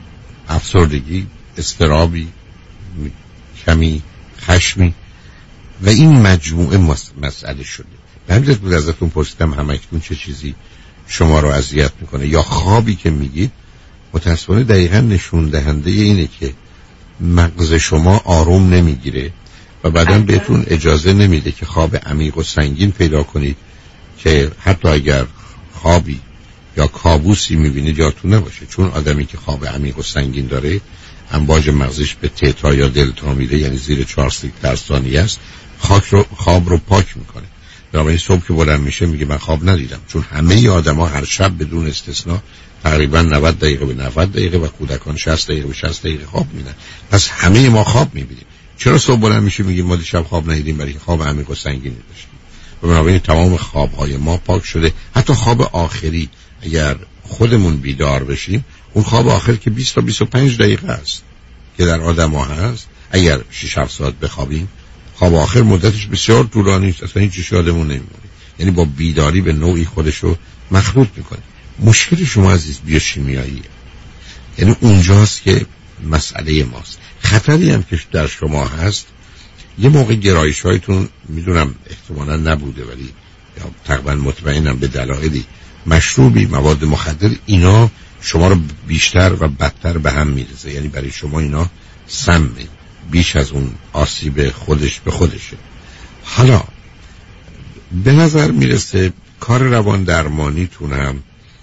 افسردگی، اضطرابی، کمی خشمی و این مجموعه مس... مسئله شده. به همین جهت بود ازتون پرسیدم همکنون چه چیزی شما رو اذیت میکنه، یا خوابی که میگید متأسفانه دقیقا نشون دهنده اینه که مغز شما آروم نمیگیره و بعداً بهتون اجازه نمیده که خواب عمیق و سنگین پیدا کنید که حتی اگر خوابی یا کابوسی میبینید یادتون نباشه، چون آدمی که خواب عمیق و سنگین داره امواج مغزش به تتا یا دلتا میره، یعنی زیر چهار سیک در ثانیه است، خاک رو خواب رو پاک میکنه. بنابراین صبح که بلند میشه میگه من خواب ندیدم، چون همه آدما هر شب بدون استثنا تقریبا نود دقیقه به نود دقیقه و کودکان شصت دقیقه به شصت دقیقه خواب میبینن. پس همه ما خواب میبینیم. چرا صبح بلند میشه میگیم ما دیشب خواب ندیدیم؟ برای که خواب عمیق و سنگینی داشتیم. و بنابراین تمام خوابهای ما پاک شده. حتی خواب آخری اگر خودمون بیدار بشیم، اون خواب آخر که بیست تا بیست و پنج دقیقه است که در آدم‌ها هست، اگر شش هفت ساعت بخوابیم خواب آخر مدتش بسیار طولانی است، اصلا هیچ یادمون نمیمونه. یعنی با بیداری به نوعی خودش رو مخلوط میکنه. مشکل شما عزیز بیوشیمیاییه، یعنی اونجاست که مسئله ماست. خطری هم که در شما هست، یه موقع گرایش هایتون میدونم احتمالا نبوده ولی یا تقریبا مطمئنم به دلایلی مشروبی، مواد مخدر، اینا شما رو بیشتر و بدتر به هم میرزه. یعنی برای شما اینا سمه بیش از اون آسیب خودش به خودشه. حالا به نظر میرسه کار روان درمانیتون هم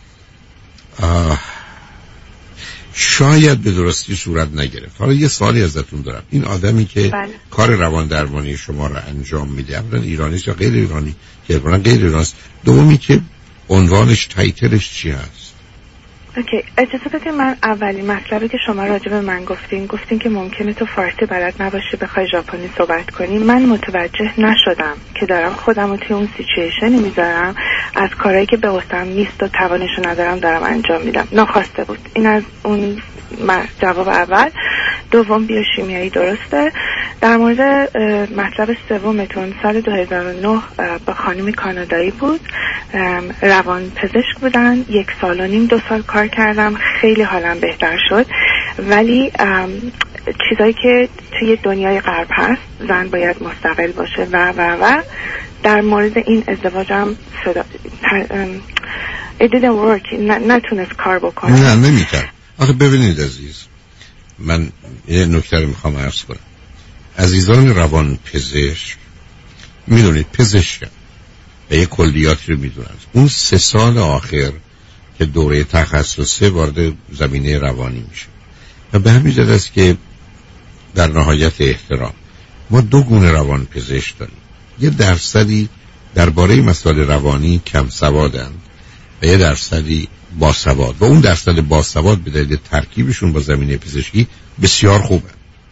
شاید به درستی صورت نگرفت. حالا یه سوالی ازتون دارم، این آدمی که بله. کار روان درمانی شما رو انجام میده اولا ایرانی یا غیر ایرانی؟ که اولا غیر ایرانی است. دومی که عنوانش، تایتلش چی هست؟ اوکی، اجازه بدید من اولین مطلبی که شما راجع به من گفتین گفتین که ممکنه تو فارسی بلد نباشی بخوای ژاپنی صحبت کنی. من متوجه نشدم که دارم خودم رو توی اون سیچویشنی میذارم، از کارهایی که به وسعم نیست و توانشو ندارم دارم انجام میدم. ناخواسته بود. این از اون جواب اول. دوم بیوشیمیایی درسته. در مورد مطلب سومتون، سال دو هزار و نه با خانمی کانادایی بود، روان پزشک بودن، یک سال و نیم دو سال کار کردم، خیلی حالم بهتر شد. ولی چیزایی که توی دنیای غرب هست، زن باید مستقل باشه و و و در مورد این ازدواجم صدا it didn't work. نتونست کار بکنه. نه نمیتونم. آخه ببینید عزیز، من یه نکته رو میخوام عرض کنم. عزیزان روان پزشک میدونید پزشک به یه کلیاتی رو میدونن. اون سه سال آخر که دوره تخصصه وارد زمینه روانی میشه و به همین جهت است که در نهایت احترام ما دو گونه روان پزشک داریم. یه درصدی درباره مسائل روانی کم سوادن و یه درصدی باسواد، و اون درصد باسواد به دلیل ترکیبشون با زمینه پزشکی بسیار خوبه.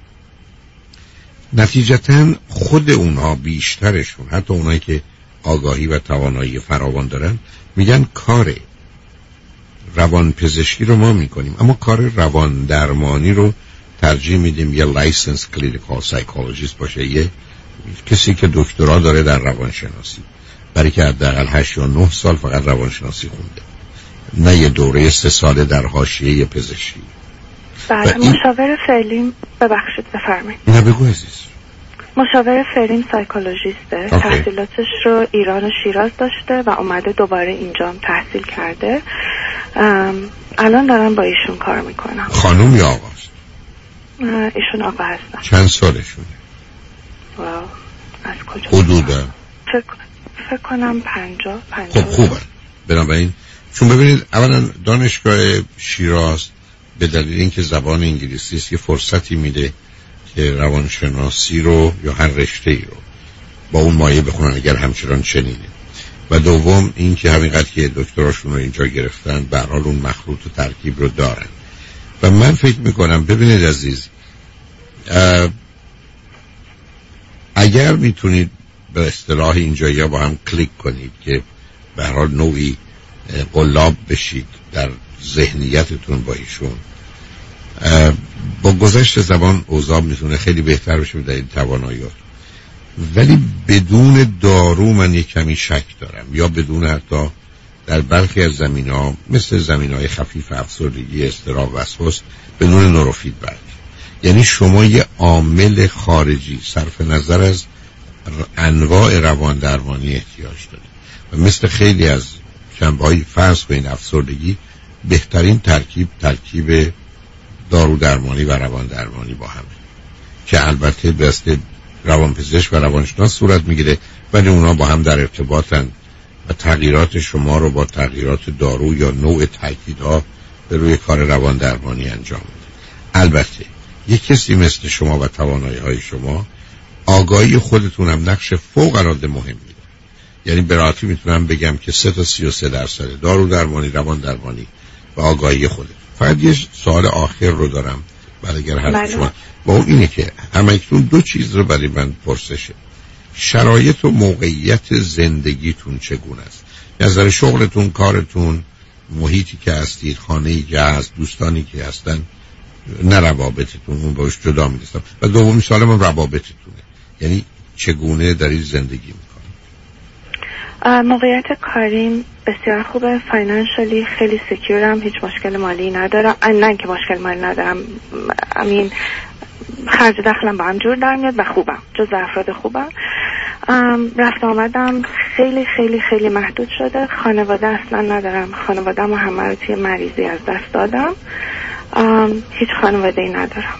نتیجتاً خود اونها بیشترشون، حتی اونایی که آگاهی و توانایی فراوان دارن، میگن کار روان پزشکی رو ما میکنیم اما کار روان درمانی رو ترجیح میدیم یه لایسنس کلینیکال سایکولوژیست باشه، یه کسی که دکترا داره در روانشناسی، برای که حداقل هشت یا نه سال فقط روانشناسی خونده، نه یه دوره سه ساله در حاشیه پزشکی. بله. این... مشاور فعلیم، ببخشید بفرمایید. نه بگو عزیز. مشاور فعلیم سایکولوژیسته. okay. تحصیلاتش رو ایران و شیراز داشته و اومده دوباره اینجا تحصیل کرده. الان دارم با ایشون کار میکنم. خانوم یا آقا؟ ایشون آقا هستن. چند سالشونه؟ واو، از کجا؟ حدودا فکر, فکر کنم پنجاه پنجاه. خب خوبه. بنابراین چون ببینید اولا دانشگاه شیراز به دلیل اینکه زبان انگلیسی است یه فرصتی میده که روانشناسی رو یا هر رشته‌ای رو با اون مایه بخونن اگر همچنان چنینه، و دوم اینکه همینقدر که دکتراشون رو اینجا گرفتن به هر حال اون مخلوط و ترکیب رو دارن. و من فکر میکنم ببینید عزیز، اگر میتونید به اصطلاح اینجا یا با هم کلیک کنید که به هر حال نوعی قلاب بشید در ذهنیتتون با ایشون، با گذشت زمان اوضاع میتونه خیلی بهتر بشه در این تواناییات. ولی بدون دارو من یک کمی شک دارم، یا بدون حتی در برخی از زمینه‌ها مثل زمینه‌های خفیف افسردگی، اضطراب، وسواس، بدون نوروفیدبک. یعنی شما یه عامل خارجی صرف نظر از انواع روان درمانی احتیاج دارید و مثل خیلی از جنبه‌های فرض کنین افسردگی بهترین ترکیب ترکیب دارو درمانی و روان درمانی با همه که البته دست روانپزشک و روانشناس صورت میگیره ولی اونا با هم در ارتباطن و تغییرات شما رو با تغییرات دارو یا نوع تاکیدها به روی کار روان درمانی انجام میده. البته یک کسی مثل شما و توانایی‌های شما آگاهی خودتون هم نقش فوق العاده مهمی داره. یعنی به راحتی میتونم بگم که سه تا سی و سه درصد دارو درمانی، روان درمانی و آگاهی خودتون. فقط یه سوال آخر رو دارم برای اگر حرف شما با اون اینه که همکنون دو چیز رو برای من پرسشه. شرایط و موقعیت زندگیتون چگونه است؟ نظر شغلتون، کارتون، محیطی که هستید، خانه‌ای که هست، دوستانی که هستن، نه روابطتون، اون باش جدا می‌دستم. و دومی سوالم هم روابطتونه. یعنی چگونه در این زندگی می‌کنید؟ موقعیت کاریم بسیار خوبه، فاینانشلی خیلی سکیورم، هیچ مشکل مالی ندارم. نه که مشکل مالی ندارم، امین خرج دخلم با هم جور در میاد و خوبم، جز افراد خوبم. رفت آمدم خیلی خیلی خیلی محدود شده. خانواده اصلا ندارم، خانواده و همه رو توی مریضی از دست دادم. هیچ خانواده‌ای ندارم.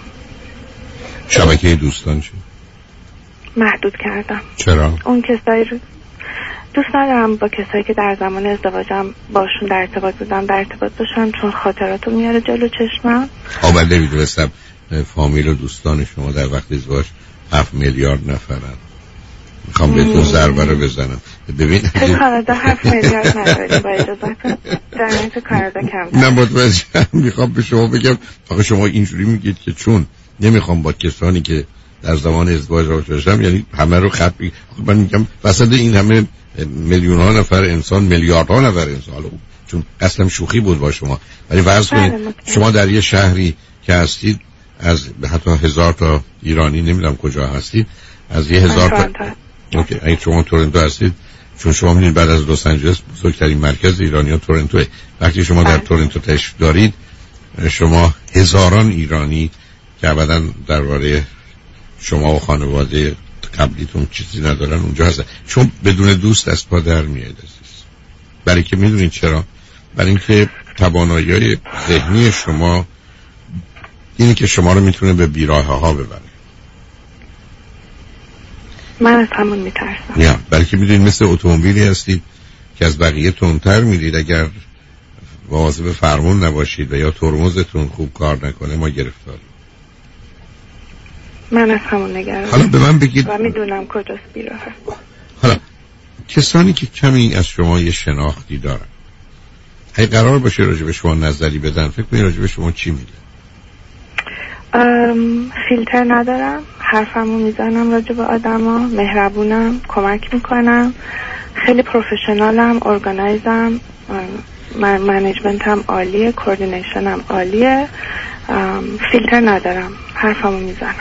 شبکه دوستان چی؟ محدود کردم. چرا؟ اون کسایی رو دوست ندارم با کسایی که در زمان ازدواجم باشون در ارتباط بودم در ارتباط باشم، چون خاطراتو میاره جلو چشمم. آبا نمیدونستم فامیل و دوستان شما در وقت ازدواج هفت میلیارد نفرن. میخوام بهتون ضربه رو بزنم. ببین توی کانادا هفت میلیارد نداری با اجازتون. جمعیت کانادا کم نه متوجه. میخوام به شما بگم آخه شما اینجوری میگید که چون نمیخوام با کسانی که در زمان ازدواج رو داشتم یعنی همه رو خط بگم. من میگم وسط این همه میلیون ها نفر انسان میلیارد ها نفر انسان، چون اصلا شوخی بود با شما، ولی فرض کنید شما در یه شهری که هستید از حتی هزار تا ایرانی، نمیدونم کجا هستید، از یه هزار تا اوکی اگه شما تورنتو هستید، چون شما میدونید بعد از لس آنجلس بزرگترین مرکز ایرانی‌ها تورنتوه. وقتی شما در تورنتو تشریف دارید شما هزاران ایرانی که ابداً درباره شما و خانواده قبلیتون چیزی ندارن اونجا هستن، چون بدون دوست از پا در میاد عزیز. برای که میدونید چرا؟ برای اینکه توانایی ذهنی شما اینی که شما رو میتونه به بیراهه ها ببره. من از همون میترسم. نه، بلکه میدونید مثل اتومبیلی هستید که از بقیه تندتر میرید. اگر مواظب فرمون نباشید و یا ترمزتون خوب کار نکنه ما گرفتاریم. من از همون نگرانم. حالا به من بگید و میدونم کجاست بیراهه. حالا کسانی که کمی از شما یه شناختی دارن اگه قرار باشه راجع به شما نظری بدن فکر کنید راجع به شما چی میگن؟ فیلتر ندارم، حرفمو میزنم راجع به آدما، مهربونم، کمک میکنم، خیلی پروفشنالم، ارگانایزم، من منیجمنتم عالیه، کوردینیشنم عالیه، فیلتر ندارم، حرفمو میزنم.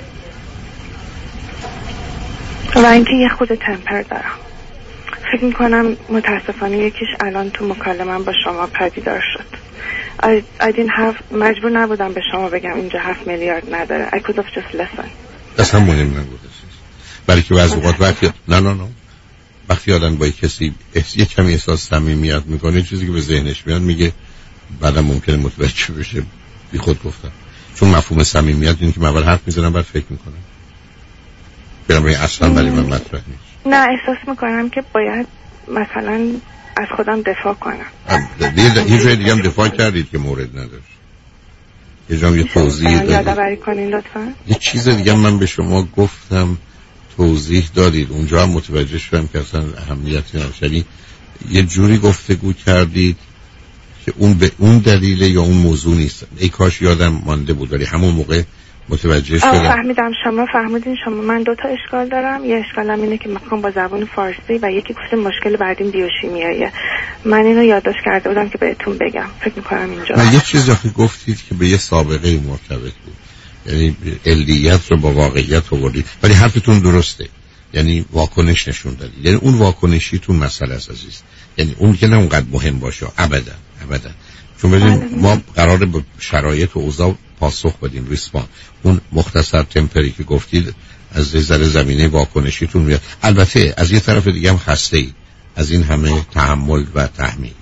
و اینکه یه خود تمپر دارم. فکر میکنم متاسفانه یکیش الان تو مکالمم با شما پدیدار شد. I, I didn't have مجبور نبودم به شما بگم اینجا هفت میلیارد نداره. I could have just listened. اصلا مهم نبود. برای که بعضی اوقات وقتی نه نه نه وقتی آدم با کسی یه کمی احساس صمیمیت میکنه چیزی که به ذهنش میاد میگه بعدم ممکنه متوجه بشه بی خود گفتم. چون مفهوم صمیمیت اینه که من اول حرف میزنم بعد فکر میکنم. برام اصلا برای من مطرح نیست. نه احساس میکنم که باید مثلا از خودم دفاع کنم. یه جای دیگه هم دفاع کردید که مورد نداشت. یه جام یه توضیح دادید. یادآوری کنین لطفا. یه چیز دیگه من به شما گفتم توضیح دادید اونجا هم متوجه شدم که اصلا اهمیتی نداشت. یه جوری گفتگو کردید که اون به اون دلیل یا اون موضوع نیست. ای کاش یادم مانده بود ولی همون موقع متوجه شدم. فهمیدم شما فهمیدین. شما من دو تا اشکال دارم. یه اشکالم اینه که میخوام با زبان فارسی و یکی گفتم مشکل بعدیم بیوشیمیاییه. من اینو یادداشت کرده بودم که بهتون بگم. فکر میکنم اینجا من یه چیزی که گفتید که به یه سابقه مرتبط بود، یعنی علیت رو با واقعیت آوردید، ولی حرفتون درسته. یعنی واکنش نشون دادید. یعنی اون واکنشیتون مسئله است عزیز. یعنی اون که نه اونقدر مهم باشه ابدا ابدا. چون ببین ما قراره به شرایط و اوضاع پاسخ بدیم، ریسپاند. اون مختصر تمپری که گفتید از ذره زمینه واکنشیتون میاد. البته از یه طرف دیگه هم خسته اید از این همه تحمل و تحمیل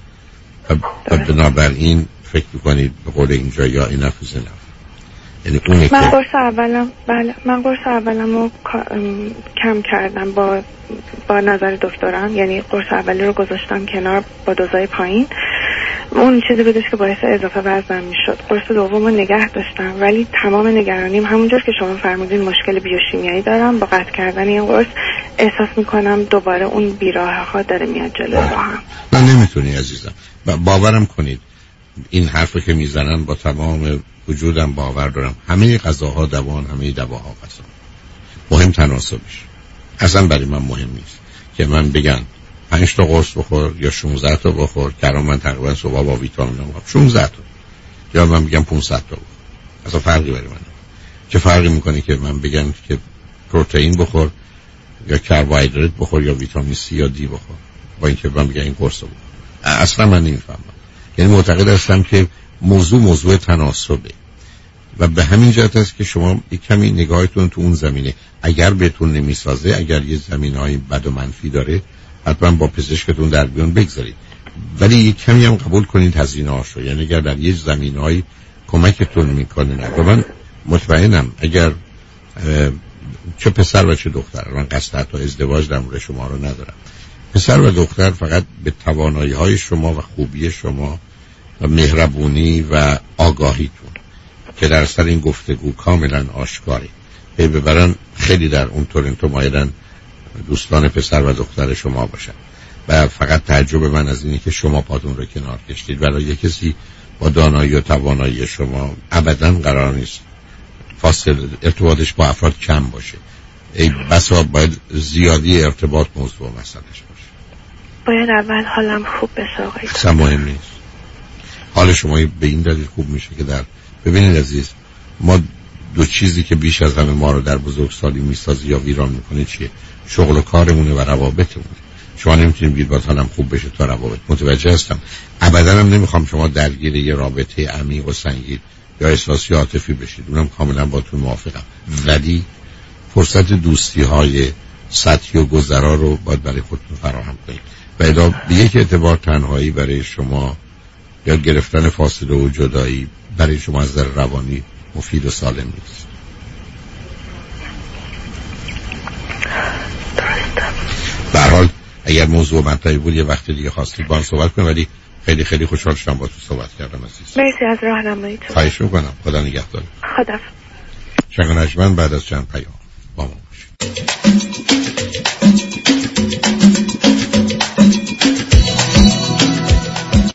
و بنابراین فکر میکنید به قول اینجا یا این نفوز نفت. یعنی اونه من که قرص اولم بله من قرص اولم رو کم کردم با با نظر دکترم، یعنی قرص اولی رو گذاشتم کنار با دوزای پایین، اون چیزی بودش که باعث اضافه وزنم میشد. قرص دوم رو نگه داشتم ولی تمام نگرانیم همونجور که شما فرمودین مشکل بیوشیمیایی دارم. با قطع کردن این قرص احساس میکنم دوباره اون بیراه ها داره میاد جلو با هم. من نمیتونی عزیزم، باورم کنید این حرفی که میزنن با تمام وجودم باور دارم. همه غذاها دوان، همه دواها غذا. مهم تناسبش. اصلا برای من مهم نیست که من بگن پنج تا قرص بخور یا شانزده تا بخور که من تقریبا صبح با ویتامین هم شانزده تا، یا من بگم پانصد تا بخور. اصلا فرقی برای من چه فرقی میکنه که من بگم که پروتئین بخور یا کربوهیدرات بخور یا ویتامین سی یا دی بخور، با اینکه من بگم این قرص بخور. اصلا من نمیفهمم. یعنی معتقد هستم که موضوع موضوع تناسبه و به همین جهت است که شما یک کمی نگاهتون تو اون زمینه اگر بهتون نمیسازه، اگر یه زمینه‌های بد و منفی داره حتما با پزشکتون در بیان بگذارید، ولی یک کمی هم قبول کنید هزینه‌هاشو. یعنی اگر در یه زمینه‌های کمکتون میکنه نه. و من مطمئنم اگر چه پسر و چه دختر، من قصد حتی ازدواج در مورد شما رو ندارم، پسر و دختر فقط به توانایی‌های شما و خوبی شما و مهربونی و آگاهیتون که در سر این گفتگو کاملا آشکاری پی ببرن، خیلی در اون تورنتو مایلن دوستان پسر و دختر شما باشن و فقط تعجب من از اینه که شما پاتون رو کنار کشید. برای کسی با دانایی و توانایی شما ابداً قرار نیست فاصله ارتباطش با افراد کم باشه. ای بسا باید زیادی ارتباط موضوع مسئلهش باشه. باید اول حالم خوب بشه آقای اصلا مهم نیست. حال شما به این دلیل خوب میشه که در ببینید عزیز، ما دو چیزی که بیش از همه ما رو در بزرگسالی میسازه یا ویران میکنه چیه؟ شغل و کارمونه و روابطمونه. شما نمیتونید بگید باید حالم خوب بشه تا روابط. متوجه هستم. ابدا هم نمیخوام شما درگیر یه رابطه عمیق و سنگین یا احساسی عاطفی بشید، اونم کاملا باتون موافقم، ولی فرصت دوستی های سطحی و گذرا رو باید برای خودتون فراهم کنید و الا به یک اعتبار تنهایی برای شما یا گرفتن فاصله و جدایی برای شما از نظر روانی مفید و سالم نیست. به هر حال اگر موضوع مطرحی بود یه وقت دیگه خواستید با هم صحبت کنیم، ولی خیلی خیلی خوشحال شدم با تو صحبت کردم عزیز. مرسی از راهنماییتون. خواهش می‌کنم. خدا نگهدار. خدا. شنگ نجمن بعد از چند پیام با ما باشید.